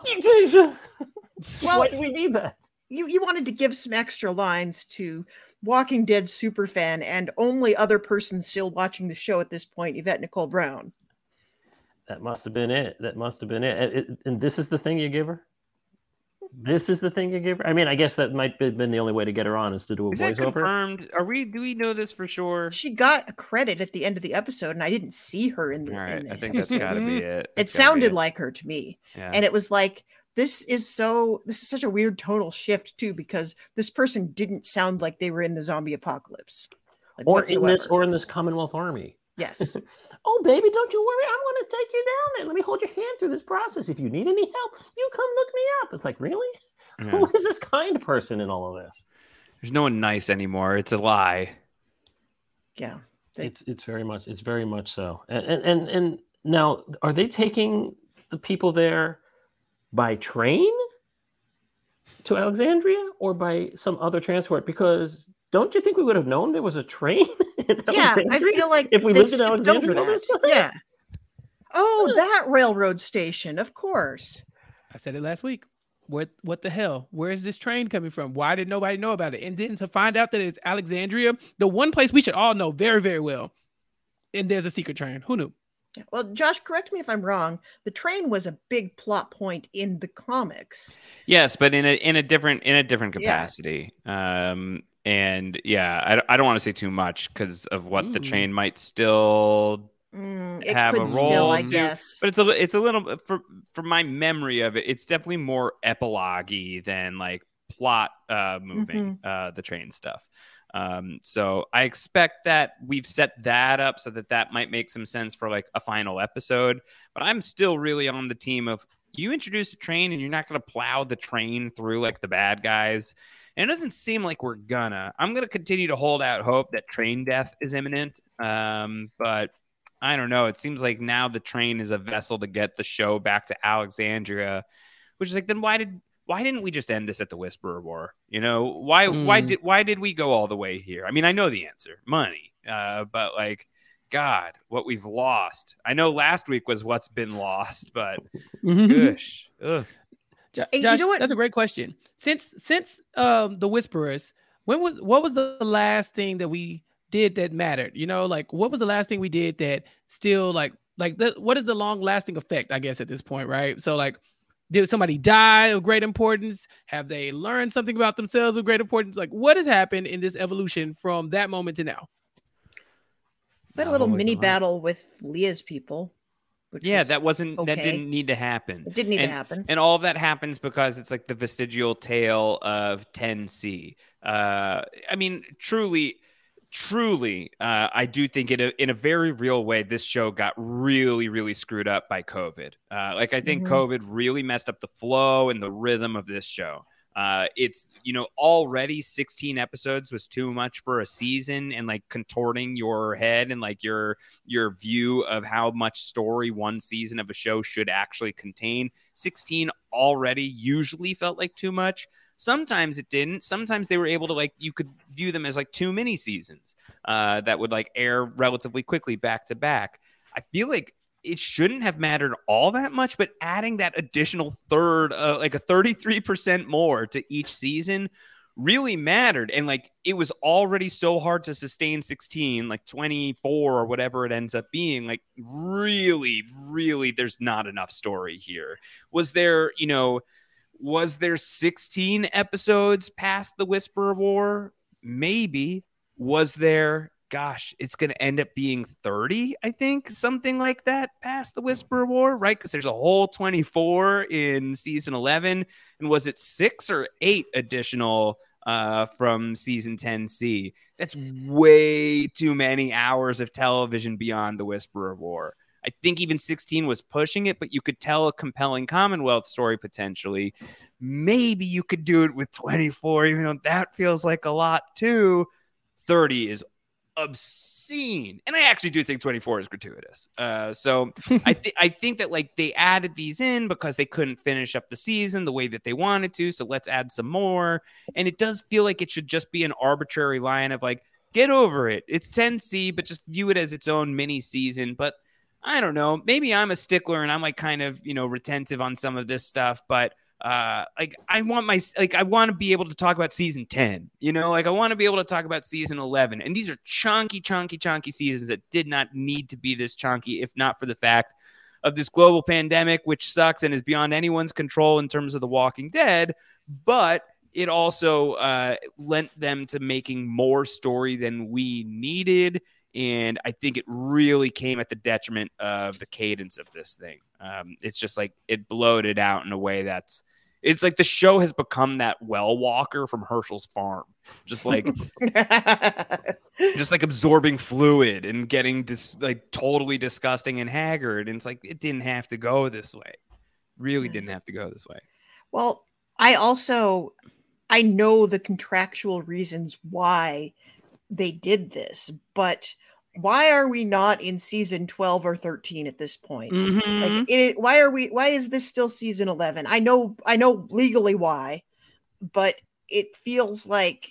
Speaker 3: why do we need that?
Speaker 1: You you wanted to give some extra lines to Walking Dead superfan and only other person still watching the show at this point, Yvette Nicole Brown.
Speaker 3: That must have been it. That must have been it. And, it- and this is the thing you give her? This is the thing you give her? I mean, I guess that might have been the only way to get her on is to do a
Speaker 4: Is that
Speaker 3: voiceover.
Speaker 4: confirmed? Are we? Do we know this for sure?
Speaker 1: She got a credit at the end of the episode, and I didn't see her in the.
Speaker 4: All right,
Speaker 1: in the
Speaker 4: I think that's got to be it.
Speaker 1: It
Speaker 4: That's gotta be
Speaker 1: sounded
Speaker 4: it.
Speaker 1: like her to me,
Speaker 4: Yeah.
Speaker 1: and it was like this is so. This is such a weird tonal shift too, because this person didn't sound like they were in the zombie apocalypse, like,
Speaker 3: Or in this,
Speaker 1: whatsoever.
Speaker 3: or in this Commonwealth Army.
Speaker 1: Yes.
Speaker 3: Oh, baby, don't you worry. I'm going to take you down there. Let me hold your hand through this process. If you need any help, you come look me up. It's like, really?
Speaker 4: Yeah.
Speaker 3: Who is this kind person in all of this?
Speaker 4: There's no one nice anymore. It's a lie.
Speaker 1: Yeah. They-
Speaker 3: It's it's very much it's very much so. And and and, and now, are they taking the people there by train to Alexandria or by some other transport? Because don't you think we would have known there was a train in
Speaker 1: Yeah, I
Speaker 3: Alexandria
Speaker 1: feel like
Speaker 3: if we
Speaker 1: they
Speaker 3: lived in
Speaker 1: skipped
Speaker 3: Alexandria
Speaker 1: over
Speaker 3: all this
Speaker 1: that.
Speaker 3: time?
Speaker 1: Yeah. Oh, that railroad station, of course.
Speaker 2: I said it last week. What what the hell? Where is this train coming from? Why did nobody know about it? And then to find out that it's Alexandria, the one place we should all know very, very well. And there's a secret train. Who knew?
Speaker 1: Yeah. Well, Josh, correct me if I'm wrong. The train was a big plot point in the comics.
Speaker 4: Yes, but in a in a different in a different
Speaker 1: Yeah.
Speaker 4: capacity. Um, and yeah, I, I don't want to say too much because of what the
Speaker 2: Ooh.
Speaker 4: train might still.
Speaker 1: Mm, it
Speaker 4: Have a
Speaker 1: could still, I
Speaker 4: role, too.
Speaker 1: guess.
Speaker 4: But it's a it's a little for for my memory of it. It's definitely more epilogue-y than like plot uh, moving uh, the train stuff. Um, so I expect that we've set that up so that that might make some sense for like a final episode. But I'm still really on the team of you introduce a train and you're not going to plow the train through like the bad guys. And it doesn't seem like we're gonna. I'm going to continue to hold out hope that train death is imminent. Um, but I don't know. It seems like now the train is a vessel to get the show back to Alexandria, which is like, then why did why didn't we just end this at the Whisperer War? You know, why
Speaker 2: Mm.
Speaker 4: why did why did we go all the way here? I mean, I know the answer, money. Uh, but like, God, what we've lost. I know last week was what's been lost, but gosh, ugh.
Speaker 2: Jo-
Speaker 1: Hey, you
Speaker 2: Josh,
Speaker 1: know what?
Speaker 2: that's a great question. Since since um the Whisperers, when was what was the last thing that we did that mattered? You know, like what was the last thing we did that still like like the, what is the long lasting effect? I guess at this point, right? So like, did somebody die of great importance? Have they learned something about themselves of great importance? Like, what has happened in this evolution from that moment to now?
Speaker 1: We had a
Speaker 4: Not
Speaker 1: little
Speaker 4: whole
Speaker 1: mini
Speaker 4: lot.
Speaker 1: battle with Leah's people. Which
Speaker 4: Yeah,
Speaker 1: was-
Speaker 4: that wasn't that
Speaker 1: okay.
Speaker 4: didn't need to happen.
Speaker 1: it didn't need
Speaker 4: and,
Speaker 1: to happen.
Speaker 4: And all of that happens because it's like the vestigial tale of ten C. Uh, I mean, truly, truly, uh, I do think in a, in a very real way, this show got really, really screwed up by COVID. Uh, like, I think
Speaker 1: Mhm.
Speaker 4: COVID really messed up the flow and the rhythm of this show. Uh, it's, you know, already sixteen episodes was too much for a season, and like contorting your head and like your your view of how much story one season of a show should actually contain. sixteen already usually felt like too much. Sometimes it didn't. Sometimes they were able to, like, you could view them as like two mini seasons uh, that would like air relatively quickly back to back. I feel like it shouldn't have mattered all that much, but adding that additional third, uh, like a thirty-three percent more to each season really mattered. And like, it was already so hard to sustain sixteen, like twenty-four or whatever it ends up being. Like, really, really, there's not enough story here. Was there, you know, was there sixteen episodes past the Whisperer War? Maybe. Was there, gosh, it's going to end up being thirty, I think, something like that past the Whisperer War, right? Because there's a whole twenty-four in season eleven. And was it six or eight additional uh, from season ten C? That's way too many hours of television beyond the Whisperer War. I think even sixteen was pushing it, but you could tell a compelling Commonwealth story potentially. Maybe you could do it with twenty-four, even though that feels like a lot too. thirty is obscene, and I actually do think twenty-four is gratuitous. Uh, so I think I think that like they added these in because they couldn't finish up the season the way that they wanted to. So let's add some more, and it does feel like it should just be an arbitrary line of like, get over it. It's ten C, but just view it as its own mini season. But I don't know. Maybe I'm a stickler and I'm like kind of, you know, retentive on some of this stuff, but uh, like I want my, like, I want to be able to talk about season ten, you know, like I want to be able to talk about season eleven. And these are chunky, chunky, chunky seasons that did not need to be this chunky, if not for the fact of this global pandemic, which sucks and is beyond anyone's control in terms of The Walking Dead, but it also uh, lent them to making more story than we needed. And I think it really came at the detriment of the cadence of this thing. Um, it's just like it bloated out in a way that's, it's like the show has become that well walker from Herschel's Farm, just like, just like absorbing fluid and getting dis- like totally disgusting and haggard. And it's like, it didn't have to go this way. Really didn't have to go this way.
Speaker 1: Well, I also, I know the contractual reasons why they did this, but why are we not in season twelve or thirteen at this point?
Speaker 2: Mm-hmm.
Speaker 1: Like, it, why are we, why is this still season eleven? I know, I know legally why, but it feels like,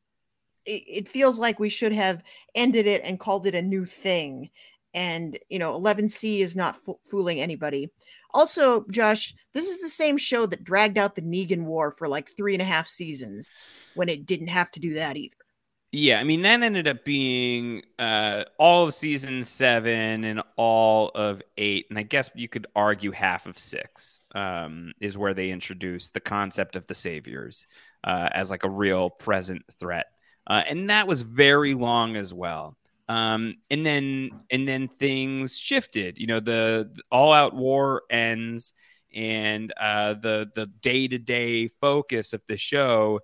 Speaker 1: it, it feels like we should have ended it and called it a new thing. And, you know, eleven C is not f- fooling anybody. Also, Josh, this is the same show that dragged out the Negan War for like three and a half seasons when it didn't have to do that either.
Speaker 4: Yeah, I mean, that ended up being uh, all of season seven and all of eight. And I guess you could argue half of six um, is where they introduced the concept of the saviors uh, as like a real present threat. Uh, and that was very long as well. Um, and then and then things shifted. You know, the, the all-out war ends, and uh, the the day-to-day focus of the show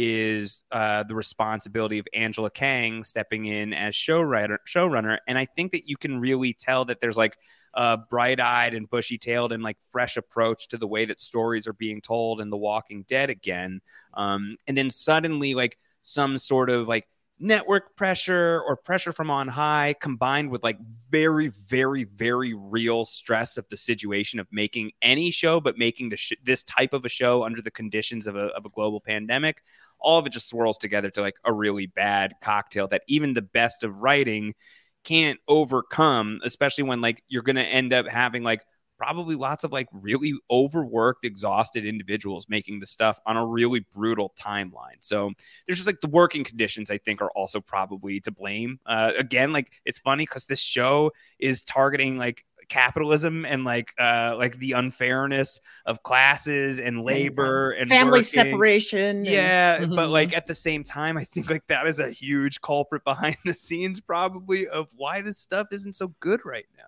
Speaker 4: is uh, the responsibility of Angela Kang stepping in as showrunner, showrunner. And I think that you can really tell that there's like a bright-eyed and bushy-tailed and like fresh approach to the way that stories are being told in The Walking Dead again. Um, and then suddenly like some sort of like network pressure or pressure from on high combined with like very, very, very real stress of the situation of making any show, but making the sh- this type of a show under the conditions of a, of a global pandemic, all of it just swirls together to like a really bad cocktail that even the best of writing can't overcome, especially when like you're going to end up having like probably lots of like really overworked, exhausted individuals making the stuff on a really brutal timeline. So there's just like the working conditions, I think, are also probably to blame. Uh, again, like it's funny because this show is targeting like capitalism and like uh like the unfairness of classes and labor and,
Speaker 1: and family
Speaker 4: working.
Speaker 1: separation.
Speaker 4: Yeah,
Speaker 2: and...
Speaker 4: but like at the same time, I think like that is a huge culprit behind the scenes probably of why this stuff isn't so good right now.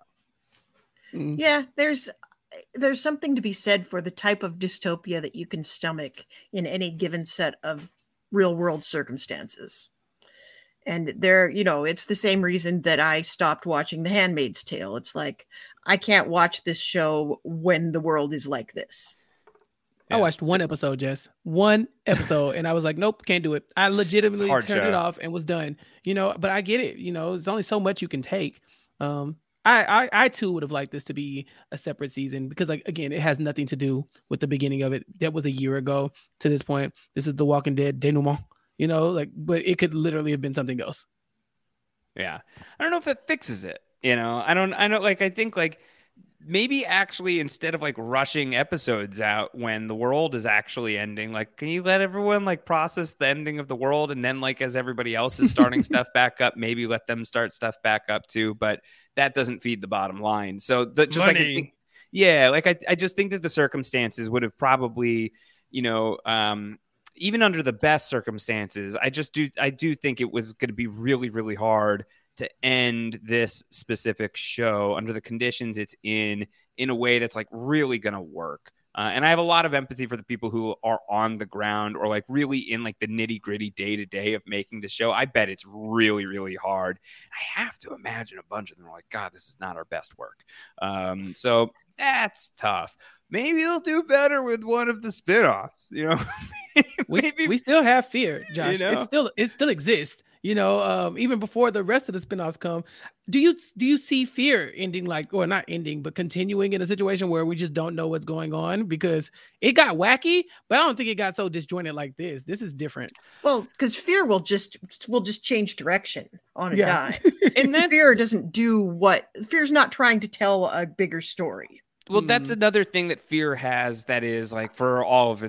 Speaker 1: Yeah, there's there's something to be said for the type of dystopia that you can stomach in any given set of real world circumstances. And there, you know, it's the same reason that I stopped watching The Handmaid's Tale. It's like, I can't watch this show when the world is like this.
Speaker 2: I yeah. watched one episode, Jess. One episode. And I was like, nope, can't do it. I legitimately turned show. it off and was done. You know, but I get it. You know, there's only so much you can take. Um, I, I, I too would have liked this to be a separate season because, like, again, it has nothing to do with the beginning of it. That was a year ago to this point. This is The Walking Dead denouement, you know, like, but it could literally have been something else.
Speaker 4: Yeah. I don't know if that fixes it. You know, I don't, I don't like, I think like maybe actually instead of like rushing episodes out when the world is actually ending, like, can you let everyone like process the ending of the world? And then like, as everybody else is starting stuff back up, maybe let them start stuff back up too. But that doesn't feed the bottom line. So the, just Money. like, I think, yeah, like I, I just think that the circumstances would have probably, you know, um, even under the best circumstances, I just do, I do think it was going to be really, really hard to end this specific show under the conditions it's in, in a way that's like really going to work. Uh, and I have a lot of empathy for the people who are on the ground or like really in like the nitty gritty day to day of making the show. I bet it's really, really hard. I have to imagine a bunch of them are like, God, this is not our best work. Um, so that's tough. Maybe they'll do better with one of the spinoffs, you know.
Speaker 2: Maybe we, we still have Fear, Josh. You know? It still it still exists. You know, um, even before the rest of the spinoffs come, do you do you see Fear ending like, or not ending, but continuing in a situation where we just don't know what's going on because it got wacky, but I don't think it got so disjointed like this. This is different.
Speaker 1: Well, because Fear will just will just change direction on a
Speaker 2: yeah.
Speaker 1: dime, and then Fear doesn't do what Fear's not trying to tell a bigger story.
Speaker 4: Well, that's another thing that Fear has that is like for all of its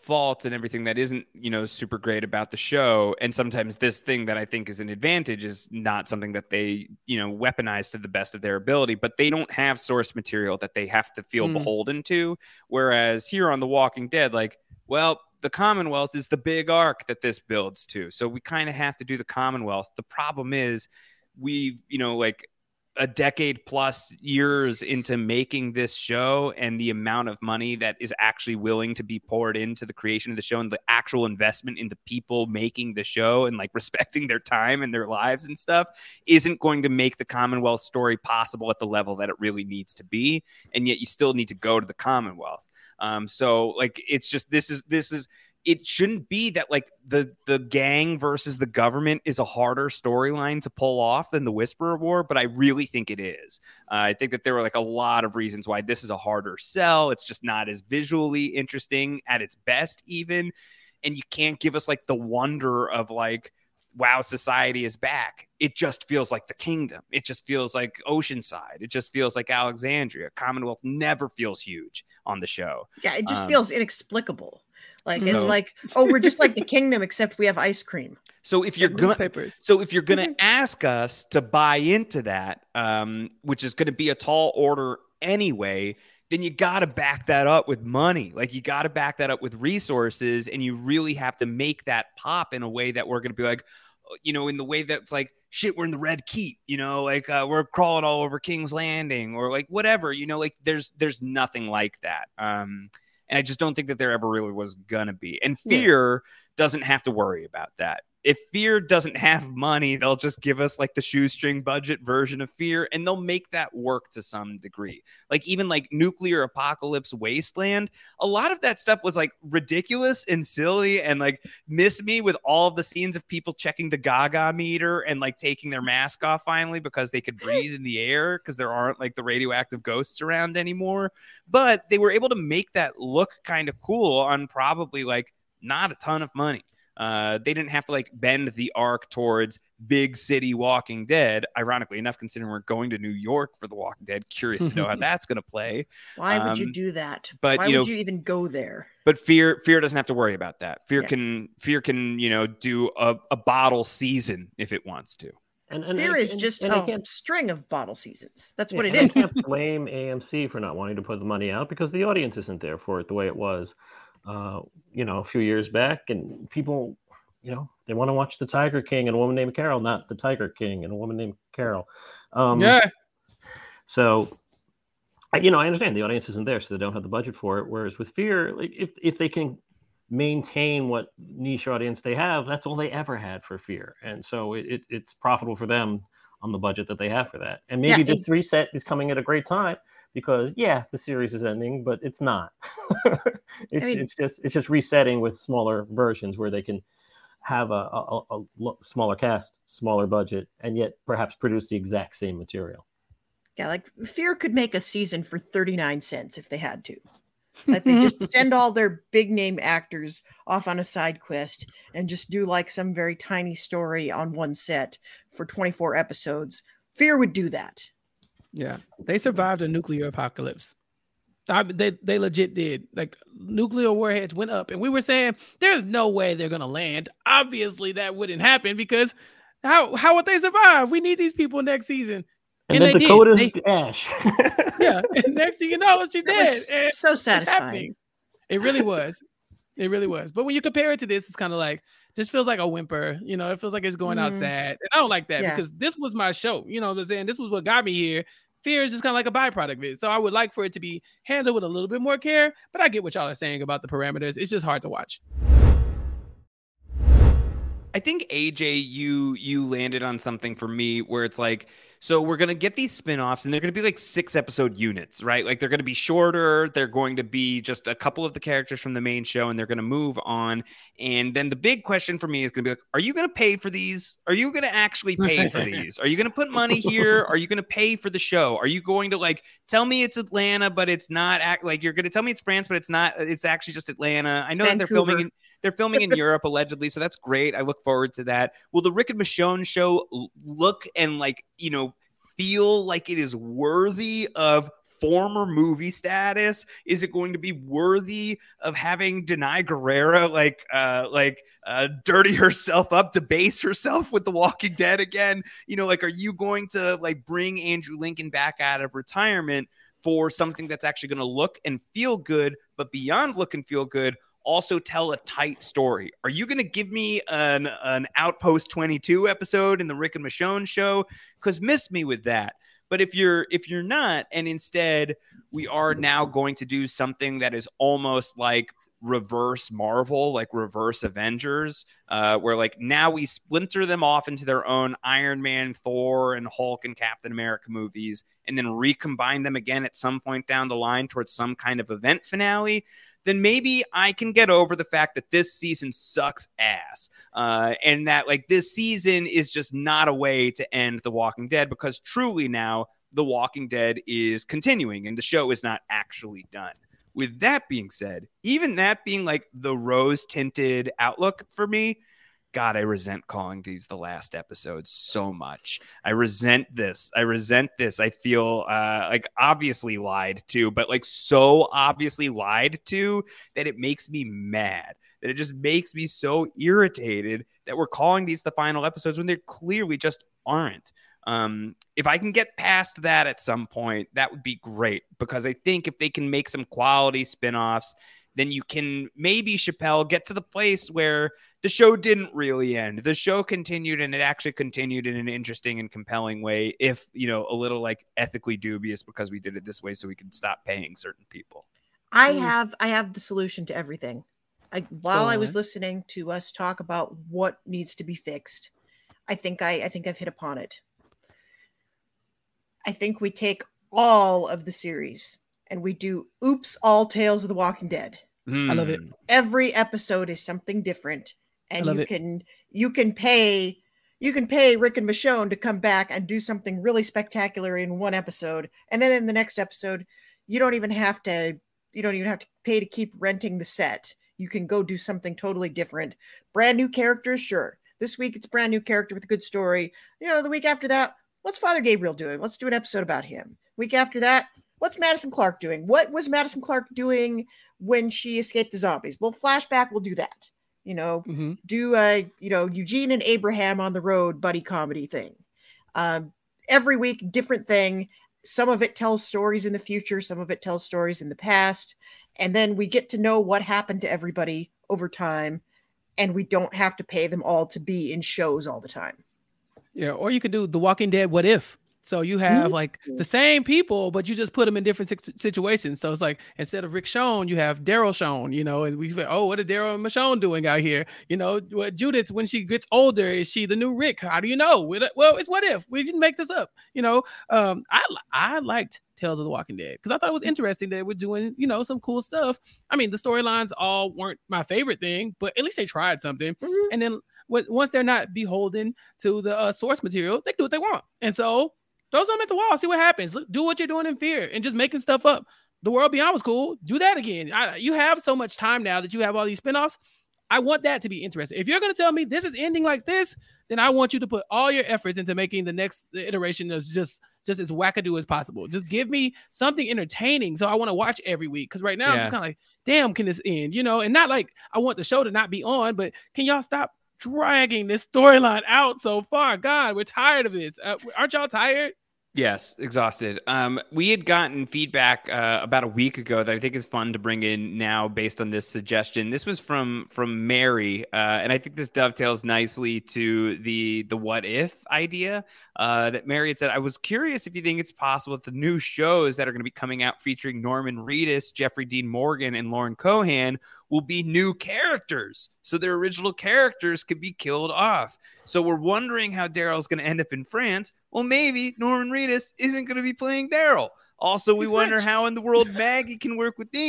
Speaker 4: faults and everything that isn't, you know, super great about the show. And sometimes this thing that I think is an advantage is not something that they, you know, weaponize to the best of their ability, but they don't have source material that they have to feel mm. beholden to. Whereas here on The Walking Dead, like, well, the Commonwealth is the big arc that this builds to. So we kind of have to do the Commonwealth. The problem is we, you know, like, a decade plus years into making this show, and the amount of money that is actually willing to be poured into the creation of the show and the actual investment into people making the show and like respecting their time and their lives and stuff isn't going to make the Commonwealth story possible at the level that it really needs to be. And yet you still need to go to the Commonwealth. Um, so like, it's just, this is, this is, it shouldn't be that like the the gang versus the government is a harder storyline to pull off than the Whisperer War, but I really think it is. Uh, I think that there were like a lot of reasons why this is a harder sell. It's just not as visually interesting at its best even. And you can't give us like the wonder of like, wow, society is back. It just feels like the Kingdom. It just feels like Oceanside. It just feels like Alexandria. Commonwealth never feels huge on the show.
Speaker 1: Yeah, it just um, feels inexplicable. Like
Speaker 4: so,
Speaker 1: it's like, oh, we're just like the Kingdom, except we have ice cream.
Speaker 4: So if you're gonna, so if you're gonna ask us to buy into that, um, which is going to be a tall order anyway, then you got to back that up with money. Like you got to back that up with resources, and you really have to make that pop in a way that we're going to be like, you know, in the way that's like, shit, we're in the Red Keep, you know, like uh, we're crawling all over King's Landing or like whatever, you know, like there's there's nothing like that. Um, And I just don't think that there ever really was going to be. And Fear yeah. doesn't have to worry about that. If Fear doesn't have money, they'll just give us like the shoestring budget version of Fear, and they'll make that work to some degree. Like even like Nuclear Apocalypse Wasteland, a lot of that stuff was like ridiculous and silly and like miss me with all of the scenes of people checking the Gaga meter and like taking their mask off finally because they could breathe in the air because there aren't like the radioactive ghosts around anymore. But they were able to make that look kind of cool on probably like not a ton of money. Uh, they didn't have to like bend the arc towards big city Walking Dead. Ironically enough, considering we're going to New York for The Walking Dead, curious to know how that's going to play.
Speaker 1: Why would
Speaker 4: um,
Speaker 1: you do that?
Speaker 4: But
Speaker 1: why
Speaker 4: you
Speaker 1: would
Speaker 4: know,
Speaker 1: you even go there?
Speaker 4: But fear, fear doesn't have to worry about that. Fear
Speaker 1: yeah.
Speaker 4: can, fear can, you know, do a, a bottle season if it wants to.
Speaker 3: And, and
Speaker 1: Fear
Speaker 3: I,
Speaker 1: is
Speaker 3: and,
Speaker 1: just
Speaker 3: and
Speaker 1: a string of bottle seasons. That's
Speaker 3: yeah,
Speaker 1: what it
Speaker 3: and
Speaker 1: is.
Speaker 3: I can't blame A M C for not wanting to put the money out because the audience isn't there for it the way it was, uh, you know, a few years back, and people. You know, they want to watch The Tiger King and A Woman Named Carol, not The Tiger King and A Woman Named Carol. Um,
Speaker 2: yeah.
Speaker 3: So, I, you know, I understand the audience isn't there, so they don't have the budget for it. Whereas with Fear, like if if they can maintain what niche audience they have, that's all they ever had for Fear, and so it, it it's profitable for them on the budget that they have for that. And maybe yeah, this it, reset is coming at a great time because yeah, the series is ending, but it's not. it's I mean, it's just it's just resetting with smaller versions where they can have a, a, a, a smaller cast, smaller budget, and yet perhaps produce the exact same material.
Speaker 1: Yeah, like Fear could make a season for thirty-nine cents if they had to. Like they just send all their big name actors off on a side quest and just do like some very tiny story on one set for twenty-four episodes. Fear would do that.
Speaker 2: Yeah, they survived a nuclear apocalypse. I, they they legit did. Like nuclear warheads went up, and we were saying there's no way they're gonna land. Obviously, that wouldn't happen because how how would they survive? We need these people next season.
Speaker 3: And, and then
Speaker 2: they
Speaker 3: Dakota's
Speaker 2: did. They,
Speaker 3: Ash.
Speaker 2: yeah, and next thing you know, she's
Speaker 1: that
Speaker 2: dead.
Speaker 1: Was
Speaker 2: and
Speaker 1: so satisfying.
Speaker 2: It really was. It really was. But when you compare it to this, it's kind of like just feels like a whimper. You know, it feels like it's going mm-hmm. out sad. And I don't like that yeah. because this was my show. You know what I'm saying? This was what got me here. Fear is just kind of like a byproduct of it. So I would like for it to be handled with a little bit more care, but I get what y'all are saying about the parameters. It's just hard to watch.
Speaker 4: I think A J, you you landed on something for me where it's like, so we're going to get these spinoffs and they're going to be like six episode units, right? Like they're going to be shorter. They're going to be just a couple of the characters from the main show and they're going to move on. And then the big question for me is going to be like, are you going to pay for these? Are you going to actually pay for these? Are you going to put money here? Are you going to pay for the show? Are you going to like, tell me it's Atlanta, but it's not act like you're going to tell me it's France, but it's not, it's actually just Atlanta. I know that they're filming in, they're filming in Europe allegedly. So that's great. I look forward to that. Will the Rick and Michonne show look and like, you know, feel like it is worthy of former movie status? Is it going to be worthy of having Denai Guerrera like uh like uh dirty herself up, debase herself with The Walking Dead again? You know, like, are you going to like bring Andrew Lincoln back out of retirement for something that's actually going to look and feel good, but beyond look and feel good, also tell a tight story? Are you going to give me an an Outpost twenty-two episode in the Rick and Michonne show? Because miss me with that. But if you're if you're not, and instead we are now going to do something that is almost like reverse Marvel, like reverse Avengers, uh, where like now we splinter them off into their own Iron Man, Thor, and Hulk and Captain America movies, and then recombine them again at some point down the line towards some kind of event finale, then maybe I can get over the fact that this season sucks ass. Uh, and that like this season is just not a way to end The Walking Dead, because truly now The Walking Dead is continuing and the show is not actually done. With that being said, even that being like the rose tinted outlook for me, God, I resent calling these the last episodes so much. I resent this. I resent this. I feel uh, like obviously lied to, but like so obviously lied to that it makes me mad. That it just makes me so irritated that we're calling these the final episodes when they clearly just aren't. Um, if I can get past that at some point, that would be great, because I think if they can make some quality spinoffs, then you can maybe, Chappelle, get to the place where the show didn't really end. The show continued, and it actually continued in an interesting and compelling way, if, you know, a little like ethically dubious because we did it this way so we can stop paying certain people.
Speaker 1: I have I have the solution to everything. I, while
Speaker 2: Go
Speaker 1: I was
Speaker 2: on.
Speaker 1: listening to us talk about what needs to be fixed, I think I, I think I've hit upon it. I think we take all of the series and we do Oops, All Tales of the Walking Dead.
Speaker 2: I love it.
Speaker 1: Every episode is something different, and
Speaker 2: I love
Speaker 1: you
Speaker 2: it.
Speaker 1: can you can pay you can pay Rick and Michonne to come back and do something really spectacular in one episode, and then in the next episode, you don't even have to you don't even have to pay to keep renting the set. You can go do something totally different. Brand new characters, sure. This week it's a brand new character with a good story. You know, the week after that, what's Father Gabriel doing? Let's do an episode about him. Week after that, what's Madison Clark doing? What was Madison Clark doing when she escaped the zombies? Well, flashback, we'll do that. You know,
Speaker 2: Mm-hmm.
Speaker 1: do a, you know, Eugene and Abraham on the road buddy comedy thing. Um, every week, different thing. Some of it tells stories in the future. Some of it tells stories in the past. And then we get to know what happened to everybody over time. And we don't have to pay them all to be in shows all the time.
Speaker 2: Yeah, or you could do The Walking Dead What If. So you have like the same people, but you just put them in different situ- situations. So it's like, instead of Rick Michonne, you have Daryl Michonne, you know, and we say, oh, what are Daryl and Michonne doing out here? You know, what Judith, when she gets older, is she the new Rick? How do you know? Well, it's What If. We didn't make this up. You know, um, I I liked Tales of the Walking Dead because I thought it was interesting that we're doing, you know, some cool stuff. I mean, the storylines all weren't my favorite thing, but at least they tried something. Mm-hmm. And then what, once they're not beholden to the uh, source material, they do what they want. And so throw them at the wall, see what happens. Look, do what you're doing in Fear and just making stuff up. The World Beyond was cool. Do that again. I, you have so much time now that you have all these spinoffs. I want that to be interesting. If you're going to tell me this is ending like this, then I want you to put all your efforts into making the next iteration of just, just as wackadoo as possible. Just give me something entertaining so I want to watch every week. Because right now, yeah. I'm just kind of like, damn, can this end? You know, and not like I want the show to not be on, but can y'all stop dragging this storyline out so far? God, we're tired of this. Uh, aren't y'all tired?
Speaker 4: Yes, exhausted. Um, we had gotten feedback uh, about a week ago that I think is fun to bring in now based on this suggestion. This was from from Mary, uh, and I think this dovetails nicely to the the what if idea uh, that Mary had said. I was curious if you think it's possible that the new shows that are going to be coming out featuring Norman Reedus, Jeffrey Dean Morgan, and Lauren Cohan will be new characters, so their original characters could be killed off. So we're wondering how Daryl's going to end up in France. Well, maybe Norman Reedus isn't going to be playing Daryl. Also, we
Speaker 2: He's
Speaker 4: wonder
Speaker 2: French.
Speaker 4: how in the world Maggie can work with Negan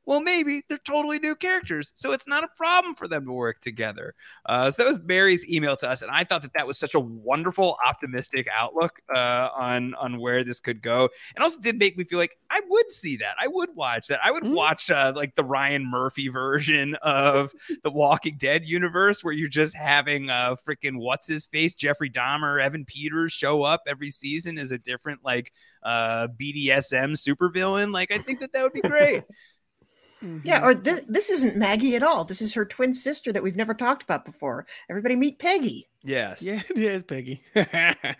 Speaker 4: Well, maybe they're totally new characters, so it's not a problem for them to work together. Uh, so that was Mary's email to us, and I thought that that was such a wonderful, optimistic outlook uh, on on where this could go, and also did make me feel like I would see that, I would watch that, I would mm-hmm. watch uh, like the Ryan Murphy version of the Walking Dead universe, where you're just having uh, freaking what's his face, Jeffrey Dahmer, Evan Peters show up every season as a different like uh, B D S M supervillain. Like, I think that that would be great.
Speaker 1: Mm-hmm. Yeah, or this this isn't Maggie at all. This is her twin sister that we've never talked about before. Everybody meet Peggy.
Speaker 4: Yes.
Speaker 2: Yeah, it is Peggy.
Speaker 3: I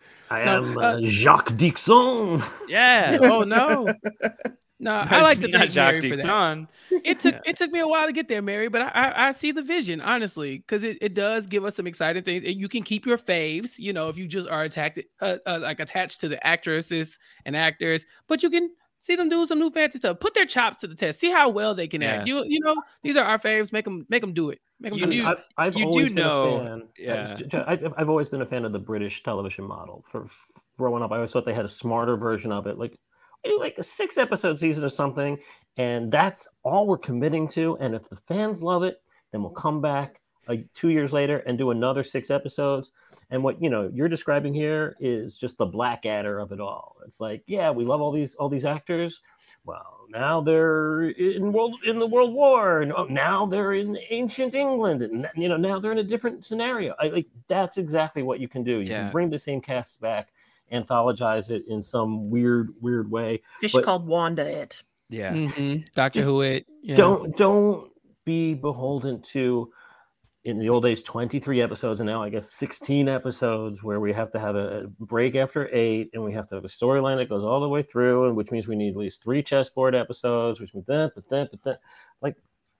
Speaker 3: am uh, Jacques Dixon.
Speaker 4: Yeah.
Speaker 2: Oh no. No, I like to thank
Speaker 4: Jacques
Speaker 2: Mary for
Speaker 4: Dixon.
Speaker 2: that. It took it took me a while to get there, Mary, but I I, I see the vision, honestly, because it, it does give us some exciting things. And you can keep your faves, you know, if you just are attacked, uh, uh, like attached to the actresses and actors, but you can see them do some new fancy stuff. Put their chops to the test. See how well they can yeah. act. You you know, these are our faves. Make them make them do it. Make them
Speaker 4: you
Speaker 2: do,
Speaker 4: do
Speaker 2: it.
Speaker 3: I've, I've
Speaker 4: you
Speaker 3: always
Speaker 4: do
Speaker 3: been
Speaker 4: know.
Speaker 3: A fan.
Speaker 4: Yeah.
Speaker 3: I've, I've always been a fan of the British television model. For growing up, I always thought they had a smarter version of it. Like, like a six episode season or something, and that's all we're committing to. And if the fans love it, then we'll come back uh, two years later and do another six episodes. And what you know you're describing here is just the Blackadder of it all. It's like, yeah, we love all these all these actors. Well, now they're in world in the World War, and oh, now they're in ancient England, and you know now they're in a different scenario. I like that's exactly what you can do. You
Speaker 4: yeah.
Speaker 3: can bring the same casts back, anthologize it in some weird, weird way.
Speaker 1: Fish
Speaker 3: but
Speaker 1: called Wanda it.
Speaker 4: Yeah,
Speaker 2: mm-hmm. Doctor Who it. Yeah.
Speaker 3: Don't don't be beholden to. In the old days, twenty-three episodes, and now I guess sixteen episodes, where we have to have a break after eight, and we have to have a storyline that goes all the way through, and which means we need at least three chessboard episodes, which means that, but that, but that. Like,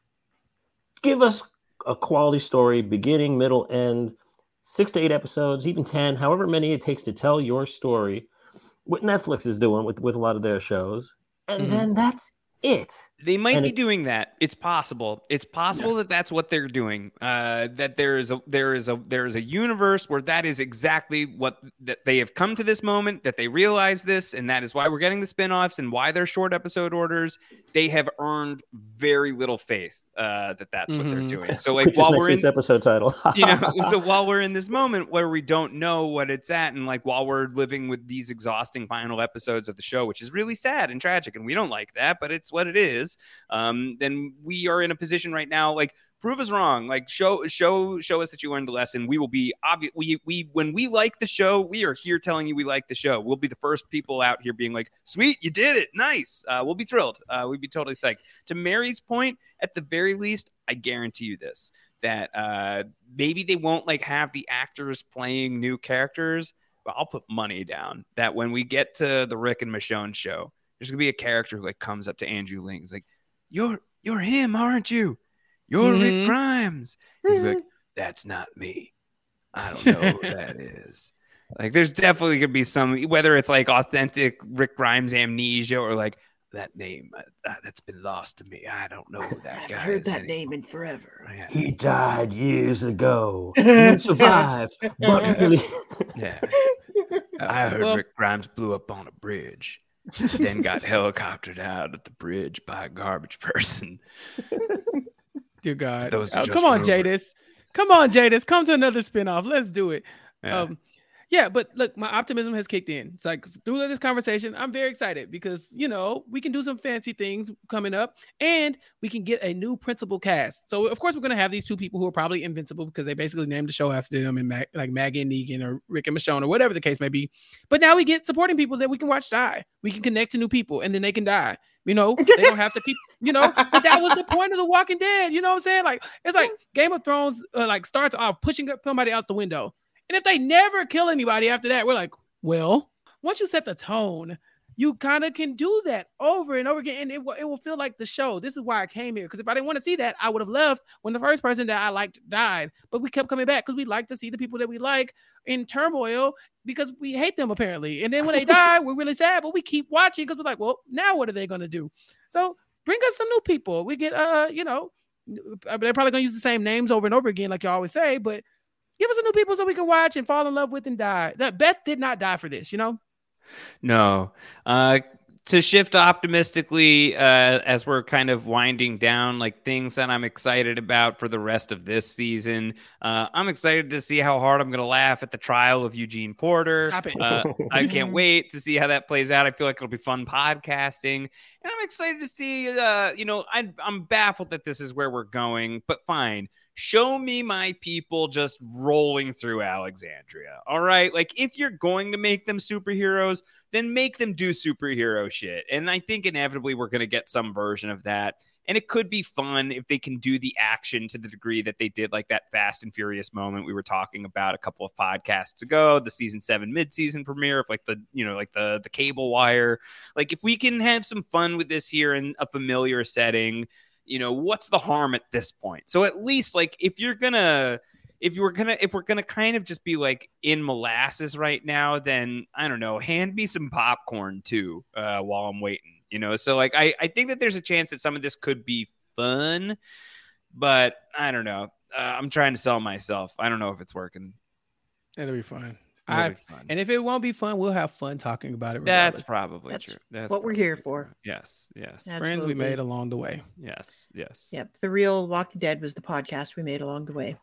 Speaker 3: give us a quality story, beginning, middle, end, six to eight episodes, even ten, however many it takes to tell your story. What Netflix is doing with, with a lot of their shows, and mm-hmm. then that's it.
Speaker 4: They might
Speaker 3: and
Speaker 4: be
Speaker 3: it,
Speaker 4: doing that. It's possible. It's possible yeah. that that's what they're doing. Uh, that there is a there is a there is a universe where that is exactly what that they have come to this moment, that they realize this, and that is why we're getting the spinoffs and why they're short episode orders. They have earned very little faith uh, that that's mm-hmm. what they're doing. So like
Speaker 3: Which
Speaker 4: while
Speaker 3: is
Speaker 4: we're
Speaker 3: next
Speaker 4: in
Speaker 3: episode title,
Speaker 4: you know, so while we're in this moment where we don't know what it's at, and like while we're living with these exhausting final episodes of the show, which is really sad and tragic, and we don't like that, but it's what it is. Um, then we are in a position right now, like, prove us wrong, like show show show us that you learned the lesson. We will be obvious. We we when we like the show, we are here telling you we like the show. We'll be the first people out here being like, sweet, you did it, nice. Uh, we'll be thrilled. Uh, we'd be totally psyched. To Mary's point, at the very least, I guarantee you this, that uh, maybe they won't like have the actors playing new characters, but I'll put money down that when we get to the Rick and Michonne show, there's gonna be a character who like comes up to Andrew Lincoln, like, You're you're him, aren't you? You're mm-hmm. Rick Grimes. He's like, that's not me. I don't know who that is. Like, there's definitely gonna be some, whether it's like authentic Rick Grimes amnesia or like that name uh, that's been lost to me. I don't know who that
Speaker 1: I've
Speaker 4: guy
Speaker 1: heard
Speaker 4: is
Speaker 1: that
Speaker 4: anymore.
Speaker 1: name in forever.
Speaker 3: Yeah. He died years ago. He survived, but really,
Speaker 4: yeah. I heard well, Rick Grimes blew up on a bridge. Then got helicoptered out at the bridge by a garbage person.
Speaker 2: Dear God.
Speaker 4: Those
Speaker 2: Oh, come on,
Speaker 4: rumors.
Speaker 2: Jadis. Come on, Jadis. Come to another spinoff. Let's do it.
Speaker 4: Yeah.
Speaker 2: Um, yeah, but look, my optimism has kicked in. It's like through this conversation, I'm very excited because, you know, we can do some fancy things coming up and we can get a new principal cast. So, of course, we're going to have these two people who are probably invincible because they basically named the show after them, and Mag- like Maggie and Negan or Rick and Michonne or whatever the case may be. But now we get supporting people that we can watch die. We can connect to new people and then they can die. You know, they don't have to keep, you know, but that was the point of The Walking Dead. You know what I'm saying? Like, it's like Game of Thrones, uh, like, starts off pushing somebody out the window. And if they never kill anybody after that, we're like, well, once you set the tone, you kind of can do that over and over again. And it, w- it will feel like the show. This is why I came here. Because if I didn't want to see that, I would have left when the first person that I liked died. But we kept coming back because we like to see the people that we like in turmoil because we hate them, apparently. And then when they die, we're really sad. But we keep watching because we're like, well, now what are they going to do? So bring us some new people. We get, uh, you know, they're probably going to use the same names over and over again, like you always say. But give us some new people so we can watch and fall in love with and die. That Beth did not die for this, you know?
Speaker 4: No. Uh, to shift optimistically, uh, as we're kind of winding down, like things that I'm excited about for the rest of this season. Uh, I'm excited to see how hard I'm going to laugh at the trial of Eugene Porter.
Speaker 2: Stop it.
Speaker 4: Uh, I can't wait to see how that plays out. I feel like it'll be fun podcasting. And I'm excited to see, uh, you know, I, I'm baffled that this is where we're going, but fine. Show me my people just rolling through Alexandria. All right. Like, if you're going to make them superheroes, then make them do superhero shit. And I think inevitably we're going to get some version of that. And it could be fun if they can do the action to the degree that they did, like that Fast and Furious moment we were talking about a couple of podcasts ago, the season seven mid-season premiere of like the, you know, like the, the cable wire. Like, if we can have some fun with this here in a familiar setting, you know, what's the harm at this point? So at least, like, if you're gonna, if you were gonna, if we're gonna kind of just be like in molasses right now, then I don't know, hand me some popcorn too, uh, while I'm waiting, you know? So like, I, I think that there's a chance that some of this could be fun, but I don't know. Uh, I'm trying to sell myself. I don't know if it's working.
Speaker 2: It'll be fun.
Speaker 4: It'll
Speaker 2: I,
Speaker 4: be fun.
Speaker 2: And if it won't be fun, we'll have fun talking about it. Regardless.
Speaker 4: That's probably
Speaker 1: That's
Speaker 4: true. That's
Speaker 1: what we're
Speaker 4: probably
Speaker 1: here
Speaker 4: true.
Speaker 1: for.
Speaker 4: Yes. Yes.
Speaker 1: Yeah.
Speaker 2: Friends we
Speaker 1: Absolutely.
Speaker 2: made along the way.
Speaker 4: Yes. Yes.
Speaker 1: Yep. The real Walking Dead was the podcast we made along the way.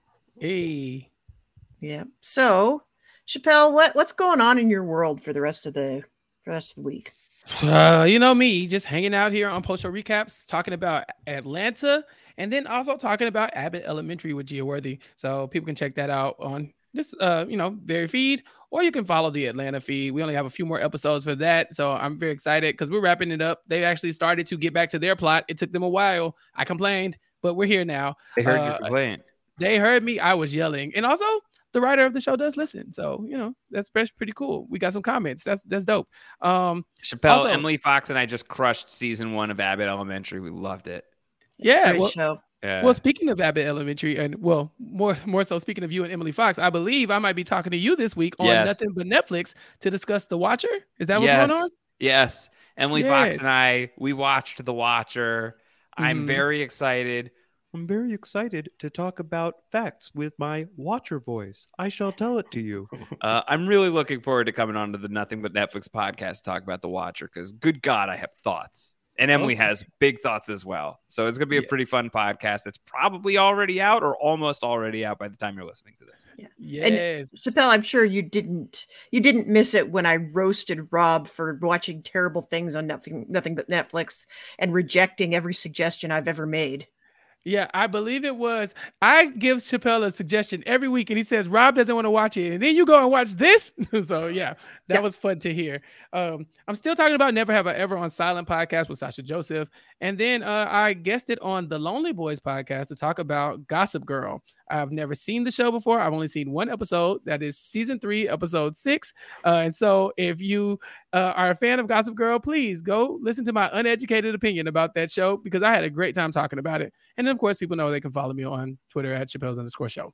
Speaker 2: Hey.
Speaker 1: Yeah. So, Chappelle, what what's going on in your world for the rest of the for the rest of the week?
Speaker 2: Uh, you know me, just hanging out here on post show recaps, talking about Atlanta, and then also talking about Abbott Elementary with Gia Worthy. So people can check that out on this, uh, you know, very feed, or you can follow the Atlanta feed. We only have a few more episodes for that, so I'm very excited because we're wrapping it up. They actually started to get back to their plot. It took them a while. I complained, but we're here now.
Speaker 4: They heard
Speaker 2: uh,
Speaker 4: your complaint.
Speaker 2: They heard me. I was yelling, and also the writer of the show does listen. So, you know, that's pretty pretty cool. We got some comments. That's that's dope. Um,
Speaker 4: Chappelle,
Speaker 2: also-
Speaker 4: Emily Fox, and I just crushed season one of Abbott Elementary. We loved it.
Speaker 1: It's a
Speaker 2: Yeah,
Speaker 1: great
Speaker 2: well-
Speaker 1: show.
Speaker 4: Yeah.
Speaker 2: Well, speaking of Abbott Elementary, and well, more more so speaking of you and Emily Fox, I believe I might be talking to you this week on
Speaker 4: Yes.
Speaker 2: Nothing But Netflix to discuss The Watcher. Is that what's
Speaker 4: yes.
Speaker 2: going on?
Speaker 4: Yes. Emily Fox
Speaker 2: Yes.
Speaker 4: and I, we watched The Watcher. I'm
Speaker 2: Mhm.
Speaker 4: very excited. I'm very excited to talk about facts with my Watcher voice. I shall tell it to you. uh, I'm really looking forward to coming on to the Nothing But Netflix podcast to talk about The Watcher because, good God, I have thoughts. And Emily
Speaker 2: Okay.
Speaker 4: has big thoughts as well. So it's going to be a
Speaker 2: Yeah.
Speaker 4: pretty fun podcast. It's probably already out or almost already out by the time you're listening to this.
Speaker 2: Yes.
Speaker 1: Chappelle, I'm sure you didn't you didn't miss it when I roasted Rob for watching terrible things on nothing nothing but Netflix and rejecting every suggestion I've ever made.
Speaker 2: Yeah, I believe it was. I give Chappelle a suggestion every week, and he says Rob doesn't want to watch it, and then you go and watch this. So yeah, that
Speaker 1: Yeah.
Speaker 2: was fun to hear. Um, I'm still talking about Never Have I Ever on Silent podcast with Sasha Joseph, and then uh, I guested on the Lonely Boys podcast to talk about Gossip Girl. I've never seen the show before. I've only seen one episode. That is season three, episode six. Uh, and so if you uh, are a fan of Gossip Girl, please go listen to my uneducated opinion about that show because I had a great time talking about it. And then, of course, people know they can follow me on Twitter at Chappelle's underscore show.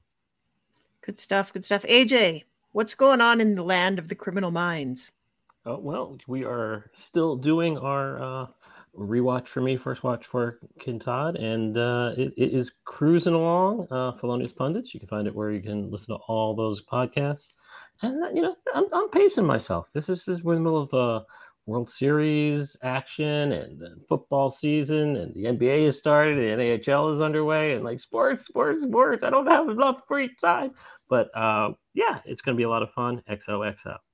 Speaker 1: Good stuff, good stuff. A J, what's going on in the land of the criminal minds?
Speaker 3: Uh, well, we are still doing our uh, rewatch for me, first watch for Kid Todd, and uh, it, it is cruising along. Uh, Felonious Pundits. You can find it where you can listen to all those podcasts. And uh, you know, I'm, I'm pacing myself. This is, this is we're in the middle of uh, World Series action and uh, football season, and the N B A has started, and N A H L is underway, and like sports, sports, sports. I don't have enough free time, but uh, yeah, it's going to be a lot of fun. X O X O.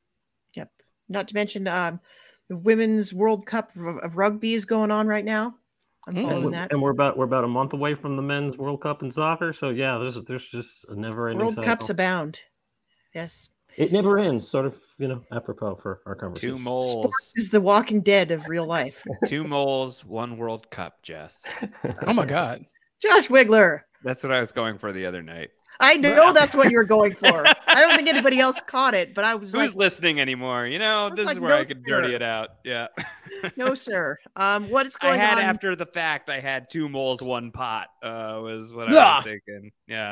Speaker 1: Yep. Not to mention um, the Women's World Cup of, of rugby is going on right now. I'm
Speaker 2: Mm.
Speaker 1: following
Speaker 3: And we're,
Speaker 1: that.
Speaker 3: and we're about we're about a month away from the men's World Cup in soccer. So yeah, there's there's just a never-ending
Speaker 1: World
Speaker 3: cycle.
Speaker 1: Cups abound. Yes.
Speaker 3: It never ends. Sort of, you know, apropos for our
Speaker 4: Two
Speaker 3: conversation.
Speaker 4: moles.
Speaker 1: Sports is the Walking Dead of real life.
Speaker 4: Two moles, one World Cup, Jess.
Speaker 2: Oh, my God.
Speaker 1: Josh Wigler.
Speaker 4: That's what I was going for the other night.
Speaker 1: I know that's what you're going for. I don't think anybody else caught it, but I was
Speaker 4: Who's
Speaker 1: like,
Speaker 4: listening anymore? You know,
Speaker 1: was
Speaker 4: this
Speaker 1: like,
Speaker 4: is where
Speaker 1: no,
Speaker 4: I could dirty
Speaker 1: sir.
Speaker 4: it out. Yeah.
Speaker 1: no, sir. Um, what is
Speaker 4: I
Speaker 1: going
Speaker 4: had
Speaker 1: on?
Speaker 4: after the fact, I had two moles, one pot, uh, was what I
Speaker 2: Ah.
Speaker 4: was thinking. Yeah.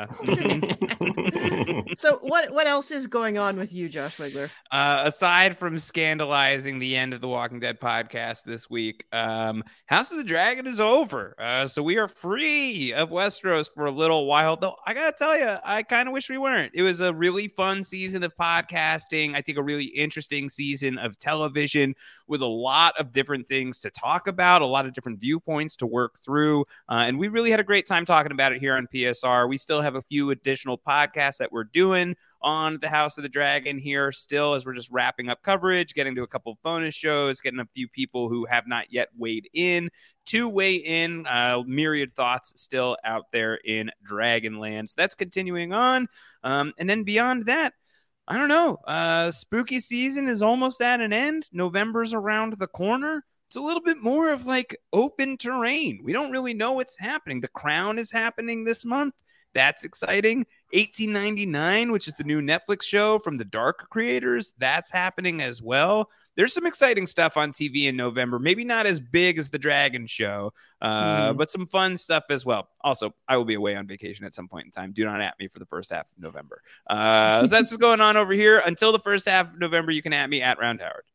Speaker 4: Mhm.
Speaker 1: So what what else is going on with you, Josh Wigler?
Speaker 4: Uh, aside from scandalizing the end of the Walking Dead podcast this week, um, House of the Dragon is over. Uh, so we are free of Westeros for a little while. Though I gotta tell you, you, I kind of wish we weren't. It was a really fun season of podcasting. I think a really interesting season of television with a lot of different things to talk about, a lot of different viewpoints to work through. Uh, and we really had a great time talking about it here on P S R. We still have a few additional podcasts that we're doing on the House of the Dragon here still, as we're just wrapping up coverage, getting to a couple of bonus shows, getting a few people who have not yet weighed in to weigh in. Uh, myriad thoughts still out there in Dragonland. So that's continuing on. Um, and then beyond that, I don't know. Uh, spooky season is almost at an end. November's around the corner. It's a little bit more of like open terrain. We don't really know what's happening. The Crown is happening this month. That's exciting. eighteen ninety-nine, which is the new Netflix show from the Dark creators, that's happening as well. There's some exciting stuff on T V in November. Maybe not as big as the Dragon show, uh, mm. but some fun stuff as well. Also, I will be away on vacation at some point in time. Do not at me for the first half of November. Uh, so that's what's going on over here. Until the first half of November, you can at me at Round Howard.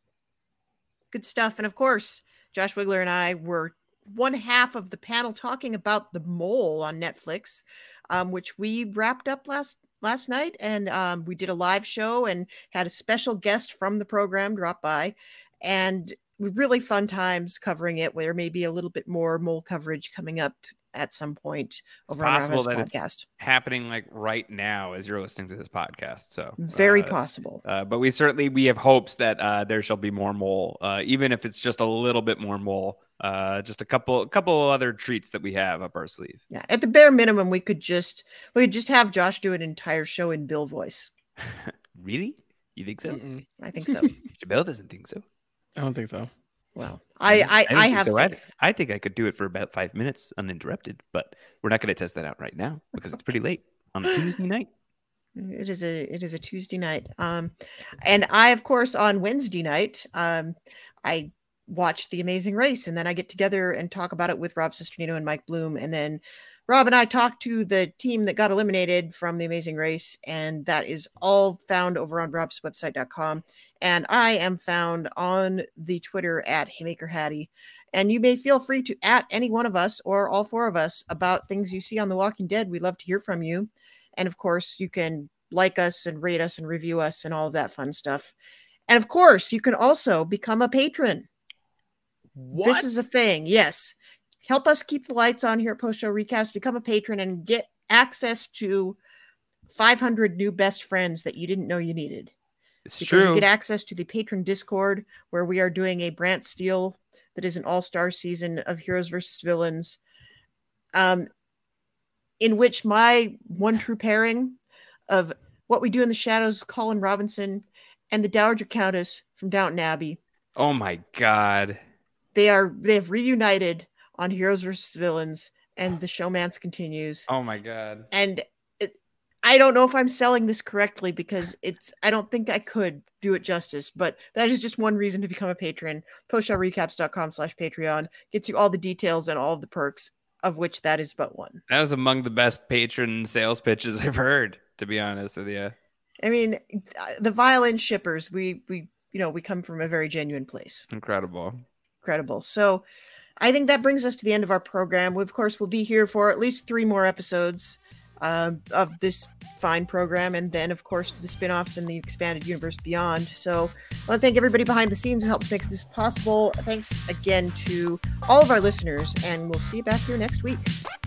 Speaker 1: Good stuff. And of course, Josh Wigler and I were one half of the panel talking about The Mole on Netflix, um, which we wrapped up last last night. And um, we did a live show and had a special guest from the program drop by. And really fun times covering it, where maybe a little bit more mole coverage coming up at some point over on our podcast.
Speaker 4: It's happening like right now as you're listening to this podcast. So
Speaker 1: very
Speaker 4: uh,
Speaker 1: possible.
Speaker 4: Uh, but we certainly, we have hopes that uh, there shall be more mole, uh, even if it's just a little bit more mole. Uh, just a couple, a couple other treats that we have up our sleeve.
Speaker 1: Yeah, at the bare minimum, we could just we could just have Josh do an entire show in Bill voice.
Speaker 4: Really? You think so?
Speaker 1: Mm-mm, I think so.
Speaker 4: Bill doesn't think so.
Speaker 2: I don't think so.
Speaker 1: Well, I I, I, I have.
Speaker 4: So. I, I think I could do it for about five minutes uninterrupted, but we're not going to test that out right now because it's pretty late on a Tuesday night.
Speaker 1: It is a it is a Tuesday night. Um, and I, of course, on Wednesday night, um, I. watch The Amazing Race, and then I get together and talk about it with Rob Cesternino and Mike Bloom, and then Rob and I talk to the team that got eliminated from The Amazing Race, and that is all found over on robs website dot com. And I am found on the Twitter at Haymaker Hattie, and you may feel free to at any one of us or all four of us about things you see on The Walking Dead. We'd love to hear from you. And of course, you can like us and rate us and review us and all of that fun stuff. And of course, you can also become a patron.
Speaker 4: What?
Speaker 1: This is a thing. Yes. Help us keep the lights on here at Post Show Recaps. Become a patron and get access to five hundred new best friends that you didn't know you needed.
Speaker 4: It's
Speaker 1: because
Speaker 4: true.
Speaker 1: You get access to the patron Discord, where we are doing a Brant Steele that is an all-star season of Heroes versus Villains, um, in which my one true pairing of What We Do in the Shadows, Colin Robinson, and the Dowager Countess from Downton Abbey.
Speaker 4: Oh my God.
Speaker 1: They are they have reunited on Heroes versus Villains, and the showmance continues.
Speaker 4: Oh my God.
Speaker 1: And it, I don't know if I'm selling this correctly, because it's I don't think I could do it justice, but that is just one reason to become a patron. postshowrecaps.com slash Patreon gets you all the details and all of the perks, of which that is but one.
Speaker 4: That was among the best patron sales pitches I've heard, to be honest with you.
Speaker 1: I mean, the violin shippers, we we you know, we come from a very genuine place.
Speaker 4: Incredible.
Speaker 1: Incredible. So I think that brings us to the end of our program. We, of course, will be here for at least three more episodes uh, of this fine program. And then, of course, the spinoffs and the expanded universe beyond. So I want to thank everybody behind the scenes who helps make this possible. Thanks again to all of our listeners, and we'll see you back here next week.